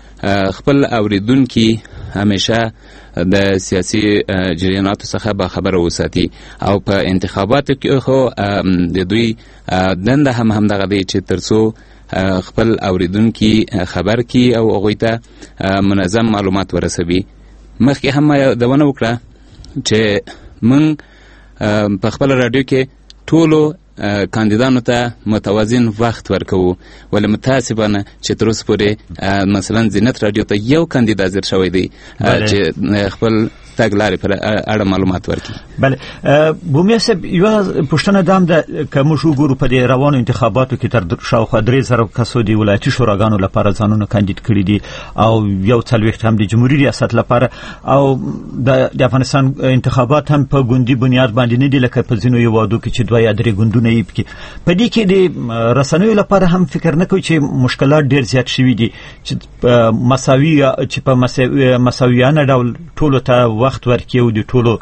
خپل اوریدونکو همیشه د سیاسي جریاناتو څخه با خبره وساتي او په انتخاباتو کې خو د دوی دنده هم هم دغه دی چې ترڅو خپل اوریدونکو خبر کی او هغوی ته منظم معلومات ورسوي. مخکې هم دونه وکړه چې موږ په خپل رادیو کې ټولو کاندیدانو ته متوازن وخت ورکوو، ولې متاسفانه چې تر اوسه پورې مثلا زینت رادیو ته یو کاندید حاضر شوی دی چې خپل تګلارې پر اړه معلومات ورکړي. بله بومیا صاحب یوه پوښتنه دا هم ده که موږ وګورو په دې روانو انتخاباتو کې تر شاوخوا درې زره کسو د ولایتي شوراګانو لپاره ځانونه کاندید کړي دي او یو څلوېښت هم د جمهوري ریاست لپاره او د افغانستان انتخابات هم په ګوندي بنیاد باندې نه دي لکه په ځینو هېوادو کې چې دوه یا درې ګوندونه یې پکې. په دې کې د رسنیو لپاره هم فکر نه کوي چې مشکلات ډېر زیات شوي دي چې مساوي چې په مساویانه ډول ټولو ته وخت ورکړي او د ټولو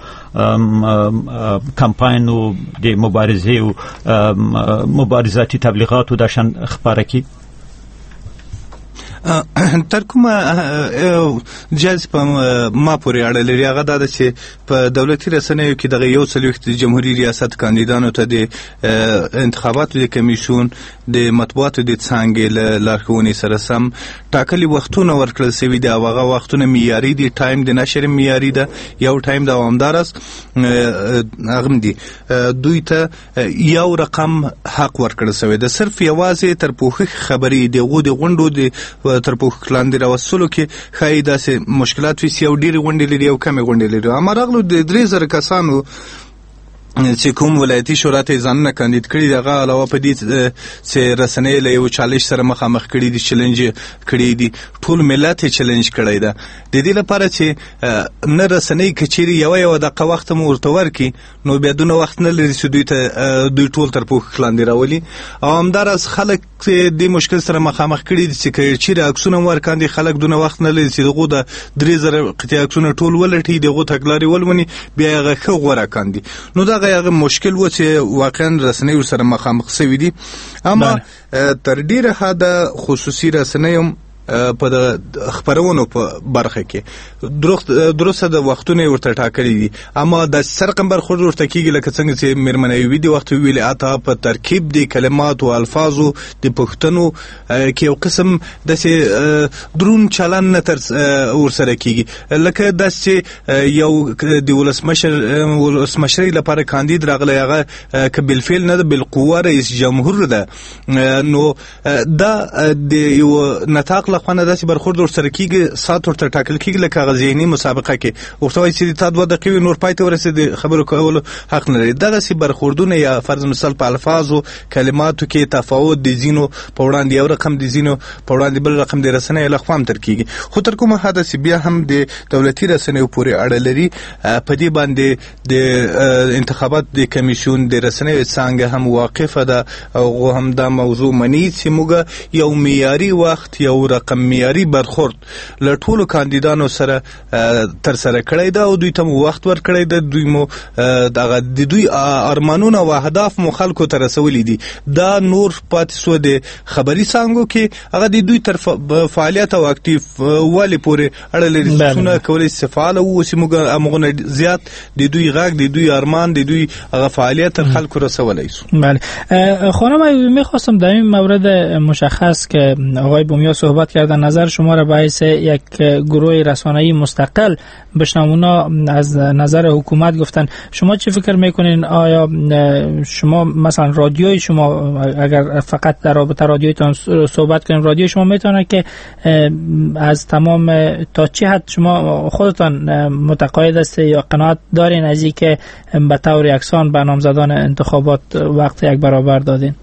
کمپاین او د مبارزې او مبارزاتي تبلیغاتو د شان خبره کی. تر کومه جز په ما پورې اړه لري هغه دا چې په دولتي رسنیو کې دغه یو څلوېښت جمهوریت ریاست کاندیدانو ته د انتخاباتو د کمیسیون د مطبوعاتو د څانګې له لارښوونې سره سم ټاکلي وختونه ورکړل شوي دي او هغه وختونه معیاري دي، ټایم د نشر معیاري ده، یو ټایم دوامدار است، هغه دي دوی ته یو رقم حق ورکړل شوی ده. صرف یوازې تر پوښښ خبرې دغه د غونډو د تر پوښښ لاندې راوستلو کې ښایي داسې مشکلات وي چې یو ډېرې غونډې لري او کمې غونډې لري. هماغلو د درې زره کسانو چې کوم ولایتي شورا ته ځانونه کاندید کړي دي، هغه علاوه په دې چې رسنۍ له یو چالش سره مخامخ کړي دي، چیلنج کړي دي، ټول ملت یې چیلنج کړی ده. د دې لپاره چې نه رسنۍ کچېرې یوه یوه دقیقه وخت مو ورته ورکړي نو بیا دونه وخت نه لري چې دوی ته دوی ټول تر پوښښ لاندې راولي. او همداراز خلک دې مشکل سره مخامخ کړي دي چې که چېرې عکسونه هم ورکاندي خلک دونه وخت نه لري چې دغو د درې زره قطعې عکسونه ټول ولټي، دغو تګلارې ولوني، بیا یې هغه ښه غوره کاندي. نو دغه هغه مشکل و چې واقعا رسنۍ ورسره مخامخ شوي دي. اما تر ډېره حده خصوصي رسنۍ هم په د خبرونو په برخه کې درسته د وختونه ورته ټاکلي دي، اما د سرقم برخورد ورته کېږي لکه څنګه چې مېرمنوي دي وخت ویلي اته په ترکیب د کلمات او الفاظو د پښتنو کې یو قسم داسې درون چلن نه تر ورسره کېږي، لکه داسې یو د ولسمشر ولسمشرۍ لپاره کاندید راغلی هغه که بالفعل نه ده بالقوه رئیس جمهور ده، نو دا د یو نطاق لخوانه داسې برخورد ورسره کېږي ساعت ورته ټاکل کېږي لکه هغه ذهني مسابقه کې ورته وایي چې تا دوه دقیقې نور پای ته ورسېد خبرو کولو حق نه لري. دغسې برخوردونه یا فرض مثال په الفاظو کلماتو کې تفاوت د ځینو په وړاندې یو رقم د ځینو په وړاندې بل رقم د رسنیو لخوا هم تر کېږي. خو تر کومه حده چې بیا هم د دولتي رسنیو پورې اړه لري په دې باندې د انتخابات د کمیسیون د رسنیو څانګه هم واقفه ده او هم دا موضوع مني چې موږ یو معیاري وخت یو رقم معیاري برخورد له ټولو کاندیدانو سره تر سره کړی ده او دوی ته مو وخت ورکړی ده، دوی مو دغه د دوی ارمانونه او اهداف مو خلکو ته رسولي دي. دا نور پاتې سوه د خبري څانګو کې هغه د دوی تر فعالیت او اکټیف والي پورې اړه لري، څونه کولی شي فعاله واوسي، موږ همغونه زیات د دوی غږ د دوی ارمان د دوی هغه فعالیت تر خلکو رسولی شو. بله خانم میخواستم در این مورد مشخص که آقای بومیا صحبت کردن نظر شما را باعث یک گروه رسانه‌ای مستقل بشنوونا از نظر حکومت گفتن. شما چه فکر میکنین؟ آیا شما مثلا رادیوی شما اگر فقط در رابطه رادیویتان صحبت کنین رادیو شما میتونه که از تمام تا چه حد شما خودتان متقاعد است یا قناعت دارین از اینکه به طور یکسان به نامزدان انتخابات وقت یک برابر دادین؟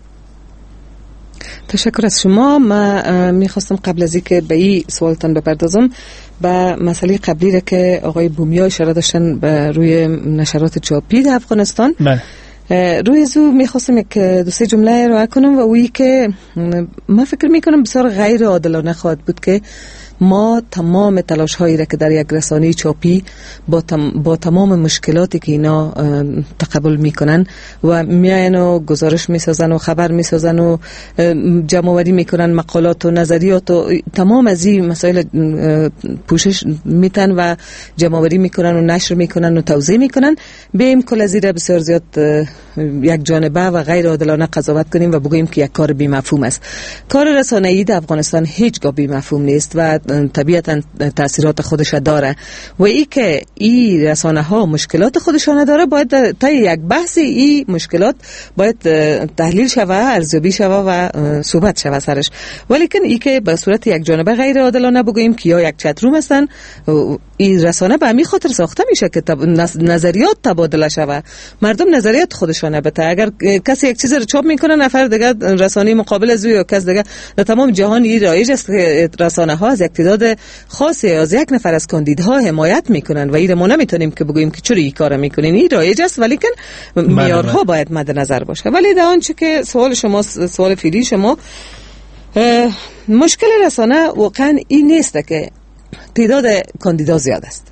تشکر از شما. من میخواستم قبل از اینکه به این سوالتان بپردازم به مسئله قبلی را که آقای بومیا اشاره داشتن به روی نشرات چاپی در افغانستان بله. روی زو میخواستم یک دو سه جمله ارائه کنم و اویی که من فکر میکنم بسیار غیر عادلانه خواهد بود که ما تمام تلاش هایی را که در یک رسانه چاپی با, تم با تمام مشکلاتی که اینا تقبل میکنن و میاین و گزارش میسازن و خبر میسازن و جمع آوری میکنن مقالات و نظریات و تمام از این مسائل پوشش میتن و جمع آوری میکنن و نشر میکنن و توزیع میکنن، بیم کل از این بسیار زیاد یک جانبه و غیر عادلانه قضاوت کنیم و بگوییم که یک کار بی مفهوم است. کار رسانه‌ای در افغانستان هیچگاه بی مفهوم نیست و طبیعتا تاثیرات خودش داره و ای که این رسانه ها مشکلات خودشان داره باید تا یک بحثی این مشکلات باید تحلیل شوه، ارزیابی شوه و صحبت شوه سرش، ولی کن ای که به صورت یک جانبه غیر عادلانه بگوییم که یا یک چت روم هستن این رسانه به همین خاطر ساخته میشه که نظریات تبادله شوه، مردم نظریات خودشانه بته. اگر کسی یک چیز رو چاپ میکنه نفر دیگه رسانه مقابل از یا کس دیگه در تمام جهان این رایج است که رسانه ها از یک تعداد خاصی از یک نفر از کاندیدها حمایت میکنن و این ما نمیتونیم که بگوییم که چرا این کارو میکنین، این رایج است ولی کن معیارها باید مد نظر باشه. ولی در آنچه که سوال شما سوال فعلی شما مشکل رسانه واقعا این نیست که تعداد کاندیدا زیاد است.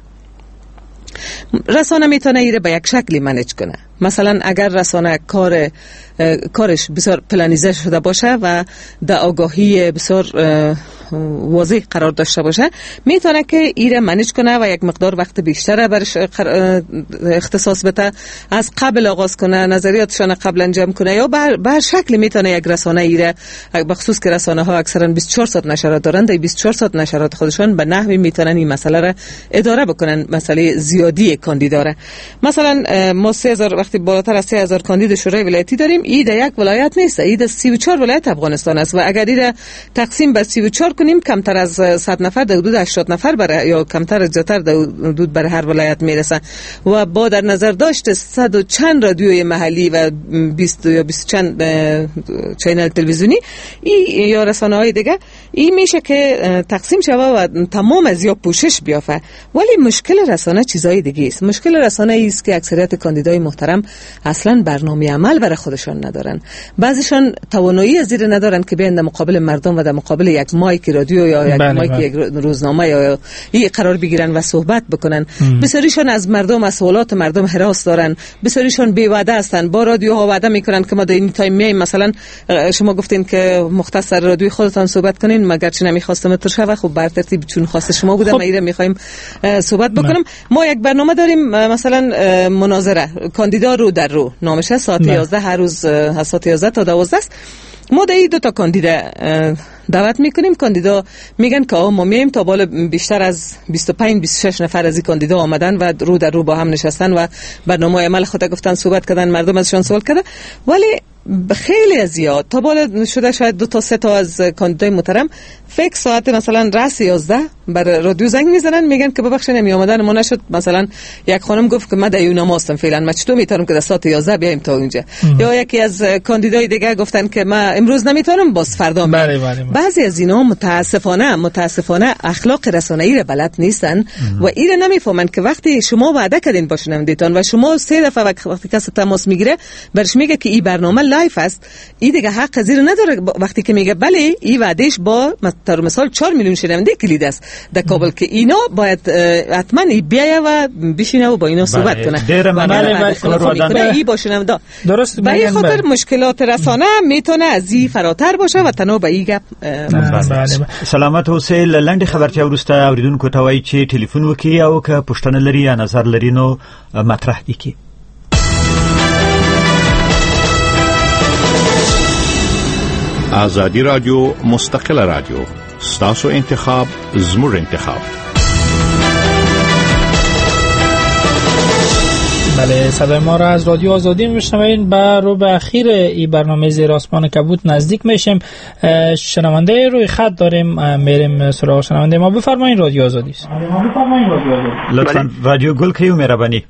رسانه میتونه ایره به یک شکلی منیج کنه. مثلا اگر رسانه کار کارش بسیار پلانیزه شده باشه و در آگاهی بسیار واضح قرار داشته باشه میتونه که ایره منیج کنه و یک مقدار وقت بیشتر برش اختصاص بده، از قبل آغاز کنه، نظریاتشان قبل انجام کنه، یا به هر شکل میتونه یک رسانه ایره، بخصوص که رسانه ها اکثرا بیست و چهار ساعت نشرات دارن، در بیست و چهار ساعت نشرات خودشان به نحوی میتونن این مسئله را اداره بکنن، مسئله زیادی کاندیدا را. مثلا ما سه هزار وقتی بالاتر از سه هزار کاندید شورای ولایتی داریم، این در یک ولایت نیست، این در سی و چهار ولایت افغانستان است و اگر این تقسیم به سی و چهار کنیم کمتر از صد نفر در حدود هشتاد نفر برای یا کمتر از زیادتر در حدود برای هر ولایت میرسه و با در نظر داشت صد و چند رادیوی محلی و بیست یا بیست چند چینل تلویزیونی ای یا رسانه‌های دیگه، این میشه که تقسیم شوه و تمام از یا پوشش بیافه. ولی مشکل رسانه چیزای دیگه است. مشکل رسانه ای است که اکثریت کاندیدای محترم اصلا برنامه عمل برای خودشان ندارن. بعضیشان توانایی از این ندارن که بیان در مقابل مردم و در مقابل یک مایک رادیو یا یک مایک یک روزنامه یا این قرار بگیرن و صحبت بکنن. بسیاریشان از مردم، از سوالات مردم هراس دارن. بسیاریشان بی وعده هستن. با رادیوها وعده میکنن که ما در این تایم میایم، مثلا شما گفتین که مختصر رادیوی خودتان صحبت کنین، مگر چه نمیخواستم تو شوه، خب بر ترتیب چون خواست شما بودم خب. ایره میخوایم صحبت بکنم. نه. ما یک برنامه داریم، مثلا مناظره کاندیدا رو در رو، نامش ساعت یازده هر روز از ساعت یازده تا دوازده است. ما در این دو تا کاندیدا دعوت میکنیم. کاندیدا میگن که ما میایم، تا بالا بیشتر از بیست و پنج بیست و شش نفر از این کاندیدا آمدن و رو در رو با هم نشستن و برنامه عمل خود گفتن، صحبت کردن، مردم ازشان سوال کردن. ولی خیلی زیاد تا بالا شده شاید دو تا سه تا از کاندیدای محترم فکر ساعت مثلا رأس یازده بر رادیو زنگ میزنن، میگن که ببخشید نمی اومدن ما نشد. مثلا یک خانم گفت که من در یونام هستم فعلا، ما چطور میتونم که در ساعت یازده بیایم تا اونجا؟ یا یکی از کاندیدای دیگه گفتن که من امروز نمیتونم، باز فردا. بله بله. بعضی از اینا متاسفانه متاسفانه اخلاق رسانه‌ای را بلد نیستن و این را نمیفهمن که وقتی شما وعده کردین با شنوندگان و شما سه دفعه وقتی کسی تماس میگیره برش میگه که این برنامه لایف است، این دیگه حق زیر نداره. وقتی که میگه بله این وعدهش با مثلا مثال چهار میلیون شنونده کلید است در کابل، که اینا باید حتما بیاید و بشینه و با اینا صحبت کنه. دیر بله ای با شنونده. درست. به این خاطر مشکلات رسانه میتونه از این فراتر باشه و تنها به این گپ. سلامت اوسه. لنډ خبرتیا ورسته اوریدونکو ته وایي چې ټلیفون وکړي او که پوښتنه لري یا نظر لري نو مطرح کړي. آزادی رادیو مستقل رادیو، ستاسو انتخاب زموږ انتخاب. بله، صدای ما را از رادیو آزادی میشنوین. با رو به اخیر این برنامه زیر آسمان کبوت نزدیک میشیم. شنونده روی خط داریم، میریم سراغ شنونده ما. بفرمایید. رادیو آزادی است. لطفا رادیو گل کیو مهربانی.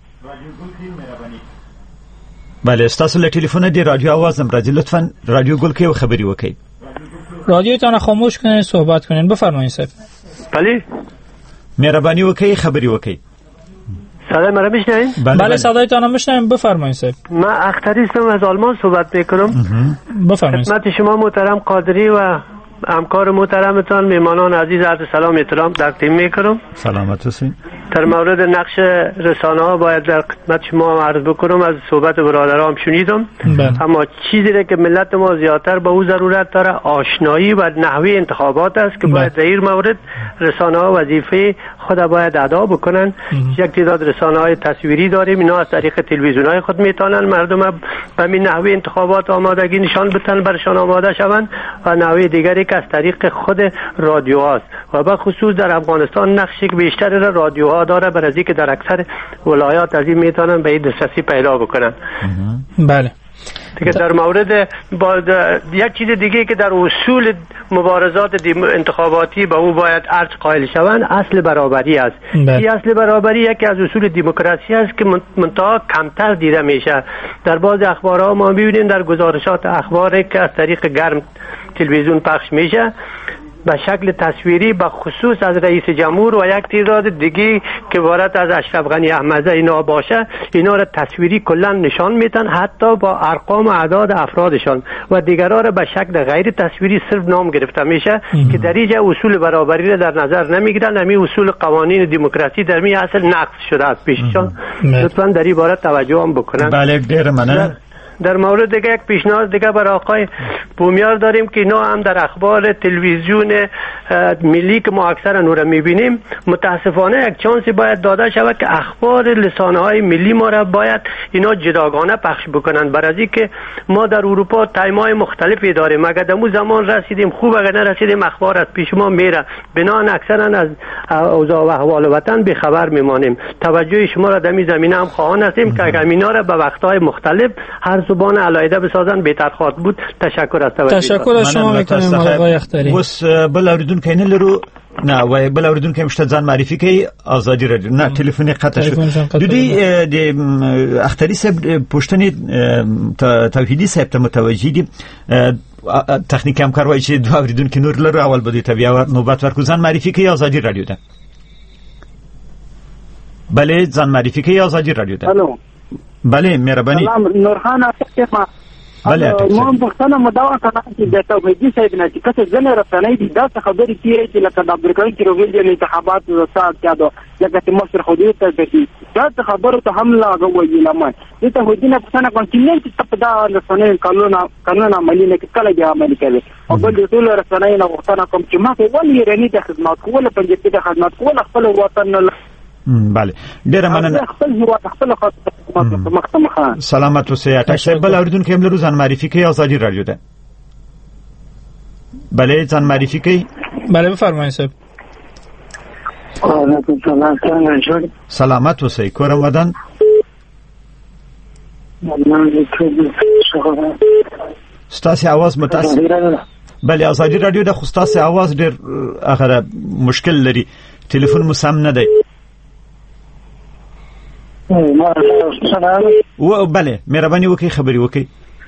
بله، ستاسو له ټلیفون دی رادیو आवाज هم راځي، لطفا رادیو گل کیو خبري وکړئ. رادیوتان خاموش کنین، صحبت کنین. بفرمایید صاحب. بله، مهربانی وکړئ، خبري وکړئ. صدای مرا میشنوین؟ بله, بله صدایتان هم میشنویم. بفرمایید صاحب. من اختری هستم، از آلمان صحبت میکنم. بفرمایید. خدمت شما محترم قادری و همکار محترمتان، میمانان عزیز، عرض سلام احترام تقدیم میکنم. سلامت باشین. در مورد نقش رسانه ها باید در خدمت شما عرض بکنم. از صحبت برادرام شنیدم، اما چیزی را که ملت ما زیادتر با او ضرورت داره آشنایی و نحوه انتخابات است که باید در این مورد رسانه ها وظیفه خود باید ادا بکنن. یک تعداد رسانه های تصویری داریم، اینا از طریق تلویزیون های خود میتونن مردم به این نحوه انتخابات آمادگی نشان بدن، برشان آماده شوند، و نحوه دیگری که از طریق خود رادیو هاست و به خصوص در افغانستان نقشی بیشتر را رادیوها داره، برای که در اکثر ولایات از این میتونن به این دسترسی پیدا بکنن. بله. دیگه در مورد با یک چیز دیگه که در اصول مبارزات انتخاباتی با او باید ارج قائل شوند، اصل برابری است. این اصل برابری یکی از اصول دموکراسی است که منتها کمتر دیده میشه. در بعض اخبارها ما میبینیم، در گزارشات اخباری که از طریق گرم تلویزیون پخش میشه به شکل تصویری، به خصوص از رئیس جمهور و یک تعداد دیگه که وارد از اشرف غنی احمدزاده اینا باشه، اینا را تصویری کلا نشان میدن، حتی با ارقام و اعداد افرادشان، و دیگرها را به شکل غیر تصویری صرف نام گرفته میشه که در اینجا اصول برابری را در نظر نمیگیرن. همین اصول قوانین دموکراسی در می اصل نقض شده است پیششان. لطفا در این باره توجه هم بکنن. بله، ډیر مننه. در مورد دیگه یک پیشنهاد دیگه برای آقای بومیار داریم که اینا هم در اخبار تلویزیون ملی که ما اکثرا اون را میبینیم متاسفانه یک چانسی باید داده شود که اخبار رسانه های ملی ما را باید اینا جداگانه پخش بکنن، برای از که ما در اروپا تایم‌های مختلفی داریم، اگر دمو زمان رسیدیم خوب، اگر نرسیدیم اخبار از پیش ما میره، بنابراین اکثرا از اوضاع و احوال وطن به خبر میمانیم. توجه شما را در این زمینه هم خواهان هستیم که اگر اینا را به وقت‌های مختلف هر زبان علایده بسازن بهتر خواهد بود. تشکر از توجه. تشکر از شما میکنیم آقای اختری. بس بل اوریدونکو نه لرو نه وای بل اوریدونکو مشته ځان معرفي کوي آزادي رادیو نه ټلیفون قطع شو د دې د اختری صاحب پښتنې توحیدی صاحب ته متوجه دي تخنیک همکار وایي چې دوه اوریدونکو نور لرو اول به ته بیا نوبت ورکو ځان معرفي کوي آزادي رادیو ده. بله ځان معرفي کوي آزادي رادیو ده. الو بله مهرباني. سلام نورخان افغان. بله ما پښتنه مداوا کنه چې د توحیدی صاحب نه چې کته ځنه رسنۍ دي دا خبرې کیږي چې لکه د عبدالکریم چې روغل دي انتخابات وسات کېدو لکه چې مصر خودی ته دي دا خبره ته حمله غوږی لمن دې ته هدي نه پښتنه کوم چې نه چې په دا رسنۍ قانون قانون عملی نه کله دی عملي کوي او بل ټول رسنۍ نه وختنه کوم چې ما ته ولې رني د خدمات کوله پنځه د خدمات کوله خپل وطن نه. بله ډیره مننه. خپل هیواد خپل مختم خان سلامت اوسئ. تاسو بل اوریدونکو هم لرو ځان معرفي کوي آزادي رادیو ده. بله ځان معرفي کوي. بله بفرمایئ صاحب. وعلیکم السلام څنګه سلامت اوسئ کور ودان. ستاسو आवाज متاسف. بله آزادي رادیو ده خو ستاسو आवाज ډیر اخره مشکل لري ټلیفون مو سم نه دی. و بله مهرباني وکړئ خبري وکړئ.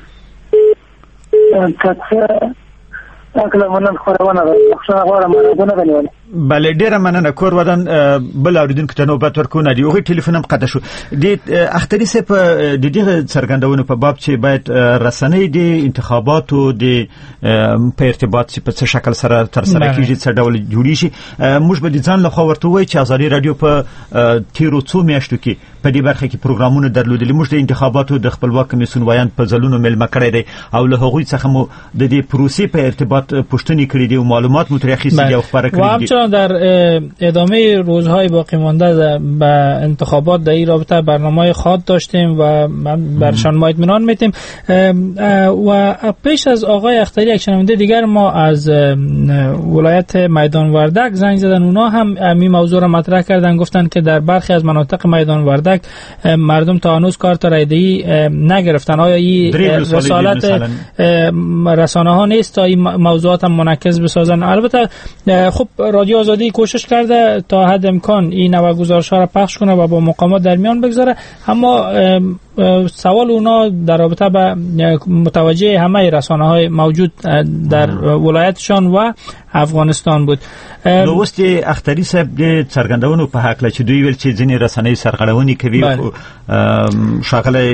بله ډیره مننه کور ودان. بل اوریدونکو ته نوبت ورکونه دی هغه ټلیفون هم قطع شو. د اختری صاحب د دې څرګندونو په باب چې باید رسنۍ د انتخاباتو د په ارتباط په څه شکل سره تر سره کیږي څه ډول جوړی شي موږ به د ځان لخوا ورته وایي چې آزادي رادیو په تیرو څو میاشتو کې په دې برخه کې پروګرامونه درلودلي. موږ د انتخاباتو د خپلواک کمیسیون وایان په ځلونو ملمه کړی دی او له هغوی څخه مو د دې پروسې په ارتباط پوښتنې کړې دي او معلومات مو ترې اخیستي دي او خبره کړې دي. و در ادامه روزهای باقی مانده به انتخابات در این رابطه برنامه خاص داشتیم و من برشان ما اطمینان میتیم. و پیش از آقای اختری یک شنونده دیگر ما از ولایت میدان وردک زنگ زدن. اونا هم این موضوع را مطرح کردن، گفتن که در برخی از مناطق میدان وردک مردم تا هنوز کارت رایده‌ای نگرفتن. آیا این رسالت رسانه ها نیست تا این موضوعات هم منعکس بسازن؟ البته خب رادیو آزادی کوشش کرده تا حد امکان این نوع گزارش‌ها را پخش کنه و با مقامات در میان بگذاره، اما سوال اونا در رابطه با متوجه همه رسانه‌های موجود در ولایتشان و افغانستان بود. نو وست اختری صاحب د څرګندونو په حق له چې دوی ویل چې ځینې رسنۍ سرغړونې کوي. شاغله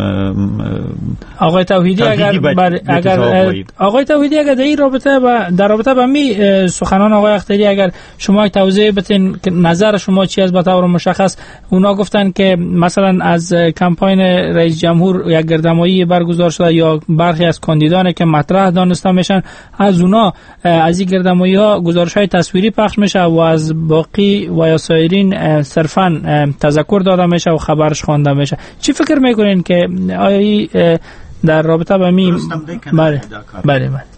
آقای توحیدی اگر اگر آقای توحیدی اگر در این رابطه و در رابطه با می سخنان آقای اختری اگر شما توضیح بدین که نظر شما چی است به طور مشخص. اونا گفتن که مثلا از کمپاین رئیس جمهور یک گردهمایی برگزار شده یا برخی از کاندیدان که مطرح دانسته میشن از اونا از این گردهمایی ها گزارش‌های تصویری پخش میشه و از باقی و یا سایرین صرفاً تذکر داده میشه و خبرش خوانده میشه. چی فکر میکنین که آیا در رابطه با می بله بله بله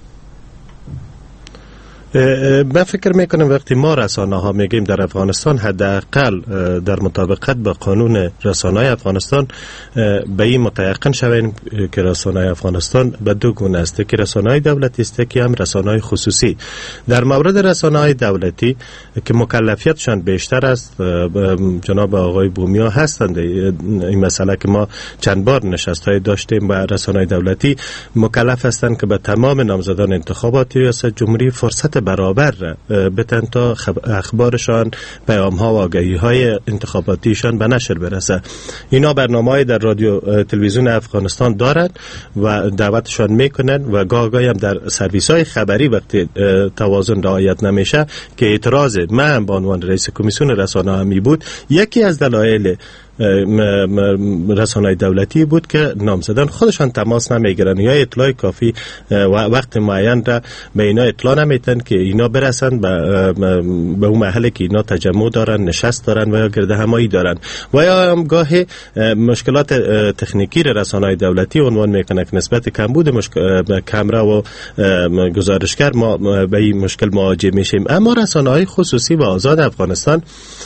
من فکر میکنم وقتی ما رسانه ها میگیم در افغانستان حداقل در مطابقت با قانون رسانه افغانستان به این متيقن شویم که رسانه افغانستان به دو گونه است، که رسانه دولتی است که هم رسانه خصوصی. در مورد رسانه دولتی که مکلفیتشان بیشتر است، جناب آقای بومیا هستند این مسئله که ما چند بار نشست‌های داشتیم با رسانه دولتی مکلف هستند که به تمام نامزدان انتخاباتی ریاست جمهوری فرصت برابر بتن تا اخبارشان، پیام ها و آگهی های انتخاباتیشان به نشر برسه. اینا برنامه‌ای در رادیو تلویزیون افغانستان دارد و دعوتشان میکنن و گاه گاهی هم در سرویس های خبری وقتی توازن رعایت نمیشه که اعتراض من به عنوان رئیس کمیسیون رسانه همی بود. یکی از دلایل رسانه‌های دولتی بود که نامزدان خودشان تماس نمیگیرن یا اطلاع کافی و وقت معین را به اینا اطلاع نمیدن که اینا برسن به به اون محلی که اینا تجمع دارن، نشست دارن و یا گرد همایی دارن. و یا هم گاهی مشکلات تکنیکی رسانه‌های دولتی عنوان میکنه که نسبت کمبود مشکل کامرا و گزارشگر ما به این مشکل مواجه میشیم. اما رسانه‌های خصوصی و آزاد افغانستان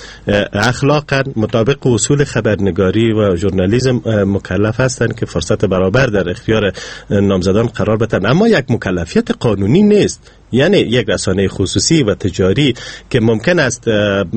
اخلاقا مطابق اصول خبرنگاری و ژورنالیسم مکلف هستند که فرصت برابر در اختیار نامزدان قرار بدن، اما یک مکلفیت قانونی نیست. یعنی یک رسانه خصوصی و تجاری که ممکن است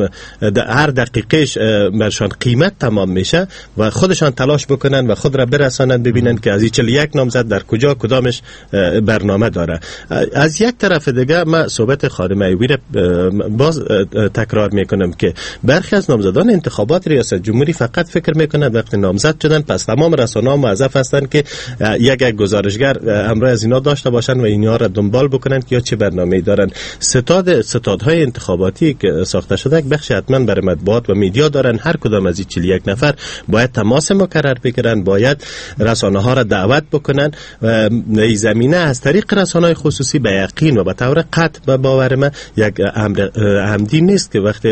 هر دقیقهش برشان قیمت تمام میشه و خودشان تلاش بکنن و خود را برسانند ببینن که از این چهل و یک نامزد در کجا کدامش برنامه داره. از یک طرف دیگه من صحبت خانم ایوی را باز تکرار میکنم که برخی از نامزدان انتخابات ریاست جمهوری فقط فکر میکنند وقتی نامزد شدن پس تمام رسانه‌ها موظف هستند که یک یک گزارشگر همراه از اینا داشته باشن و اینا را دنبال بکنن که یا چه برنامه‌ای دارن. ستاد ستادهای انتخاباتی که ساخته شده یک بخش حتما برای مطبوعات و میدیا دارن. هر کدام از این چهل و یک نفر باید تماس مکرر بگیرن، باید رسانه‌ها را دعوت بکنن و این زمینه از طریق رسانه‌های خصوصی به یقین و به طور قطع به باور من یک امر عمدی نیست که وقتی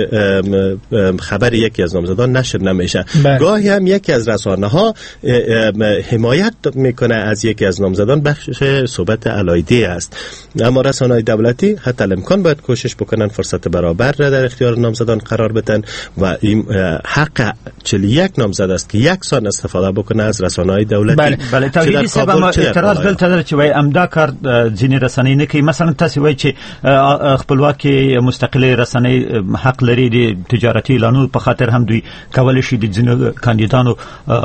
خبر یکی از نامزدان نشر نمیشه. گاهی هم یکی از رسانه‌ها حمایت میکنه از یکی از نامزدان، بخش صحبت علایده است. اما رسانه‌های دولتی حتی الامکان باید کوشش بکنن فرصت برابر را در اختیار نامزدان قرار بدن و این حق چهل و یک نامزد است که یک سان استفاده بکنه از رسانه‌های دولتی. بله بله توحیدی صاحب ما اعتراض بل تدر چې وای امدا کار ځینې رسنۍ نه کوي. مثلا تاسو وای چې خپلواکي مستقله رسنۍ حق لري د تجارتي اعلانونو په خاطر هم دوی کولای شي د ځینو کاندیدانو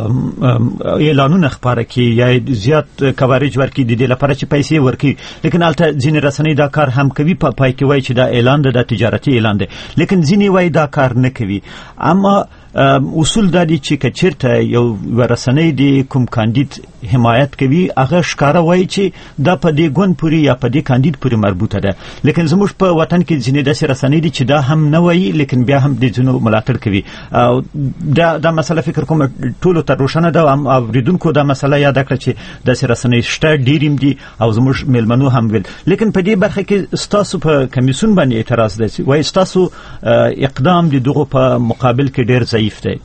اعلانونه خبره کوي یا زیات کوریج ورکړي د دې لپاره چې پیسې ورکړي، لیکن البته ځینې رسنۍ دا کار هم کوي په پای کې وای چې دا اعلان ده د تجارتي اعلان ده، لیکن ځینې وای دا کار نه کوي. اما اصول دا دي چې کچیرته یو ورسنۍ دی کوم کاندید حمایت کوي هغه ښکارا وای چې دا په دې ګوند پوری یا په دې کاندید پوری مربوطه ده، لیکن زموږ په وطن کې ځینې داسې رسنۍ دي چې دا هم نه وایي لیکن بیا هم د ځینو ملاتړ کوي. دا دا مسله فکر کوم ټولو ته روښانه ده. او اوریدونکو دا مسله یاد کړه چې داسې رسنۍ شته ډیریم دي او زموږ میلمنو هم ویل، لیکن په دې برخه کې ستاسو په کمیسیون باندې اعتراض ده وای ستاسو اقدام د دغه په مقابل کې ډیر ضعیف ده.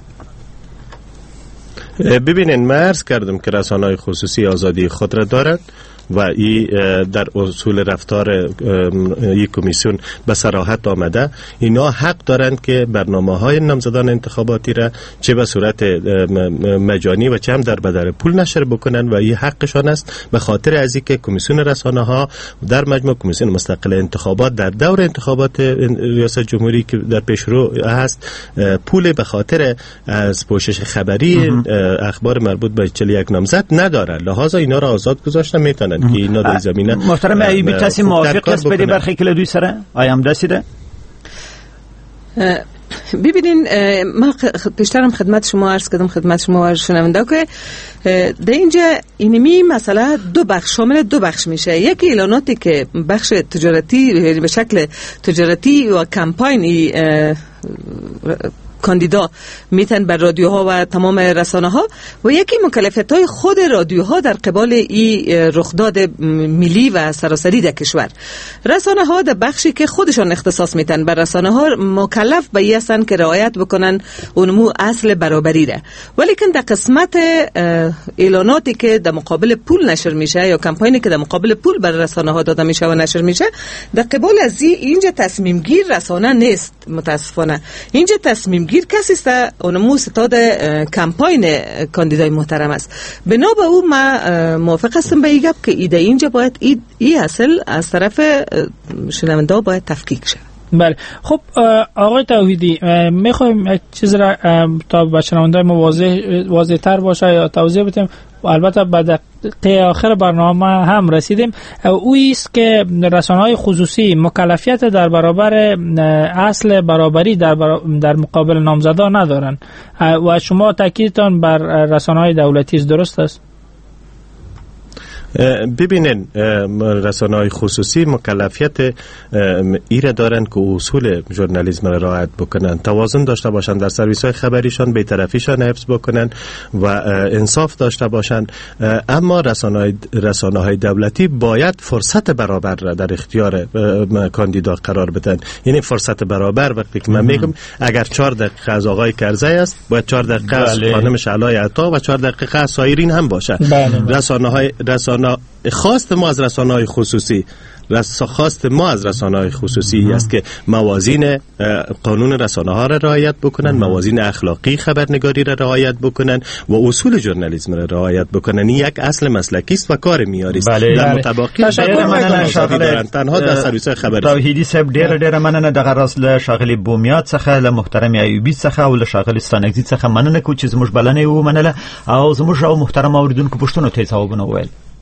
ببینین من عرض کردم که رسانه‌های خصوصی آزادی خود را دارد و این در اصول رفتار این کمیسیون به صراحت آمده. اینا حق دارند که برنامه‌های نامزدان انتخاباتی را چه به صورت مجانی و چه هم در بدل پول نشر بکنن و این حقشان است. به خاطر از اینکه کمیسیون رسانه‌ها در مجموع کمیسیون مستقل انتخابات در دور انتخابات ریاست جمهوری که در پیشرو هست پول به خاطر از پوشش خبری اخبار مربوط به چهل و یک نامزد ندارن، لذا اینا را آزاد گذاشته میتونن که اینا در زمینه. محترم ایوبی تاسو موافق است په دې برخه کې له دوی سره؟ آیا هم داسې ده؟ ببینین ما پیشترم خدمت شما عرض کردم خدمت شما و شنونده که در اینجا اینمی مسئله دو بخش شامل دو بخش میشه. یکی اعلاناتی که بخش تجارتی به شکل تجارتی و کمپاین کاندیدا میتن بر رادیوها و تمام رسانه ها و یکی مکلفیت های خود رادیوها در قبال این رخداد ملی و سراسری در کشور. رسانه ها در بخشی که خودشان اختصاص میتن بر رسانه ها مکلف به این هستن که رعایت بکنن اونمو اصل برابری ده، ولیکن در قسمت اعلاناتی که در مقابل پول نشر میشه یا کمپاینی که در مقابل پول بر رسانه ها داده میشه و نشر میشه در قبال از اینجا تصمیم گیر رسانه نیست. متاسفانه اینجا تصمیم گیر کسی است اونمو ستاد کمپاین کاندیدای محترم است. بنا به او ما موافق هستم به این گپ که ایده اینجا باید این ای اصل از طرف شنونده باید تفکیک شه. بله خب آقای توحیدی میخوایم یک چیز را تا به شنونده ما واضح واضح تر باشه یا توضیح بدیم، البته بعد دقیقه آخر برنامه هم رسیدیم. او است که رسانه‌های خصوصی مکلفیت در برابر اصل برابری در, بر... در مقابل نامزدان ندارن و شما تاکیدتان بر رسانه‌های دولتی است، درست است؟ ببینین رسانه‌های خصوصی مکلفیت ایره دارن که اصول ژورنالیسم را رعایت بکنن، توازن داشته باشن در سرویس‌های خبریشان، بی‌طرفیشان حفظ بکنن و انصاف داشته باشن. اما رسانه‌های رسانه‌های دولتی باید فرصت برابر را در اختیار کاندیدا قرار بدن. یعنی فرصت برابر وقتی که من میگم اگر چهار دقیقه از آقای کرزی است باید چهار دقیقه از خانم شعلای عطا و چهار دقیقه از سایرین هم باشه. رسانه‌های رسانه خواست ما از رسانه‌های خصوصی رس خواست ما از رسانه‌های خصوصی است که موازین قانون رسانه‌ها را رعایت بکنن، موازین اخلاقی خبرنگاری را رعایت بکنن و اصول ژورنالیسم را رعایت بکنن. این یک اصل مسلکی است و کار معیاری است. بله. در مطابقت شاغل تنها در سرویس خبری توحیدی صاحب ډیر ډیر مننه دغه راس له شاغل بومیات څخه له محترم ایوبی څخه او له شاغل ستانګزی څخه مننه کو چې زموږ بلنه و منله او زموږ او محترم اوریدونکو پښتنو ته ځوابونه وویل.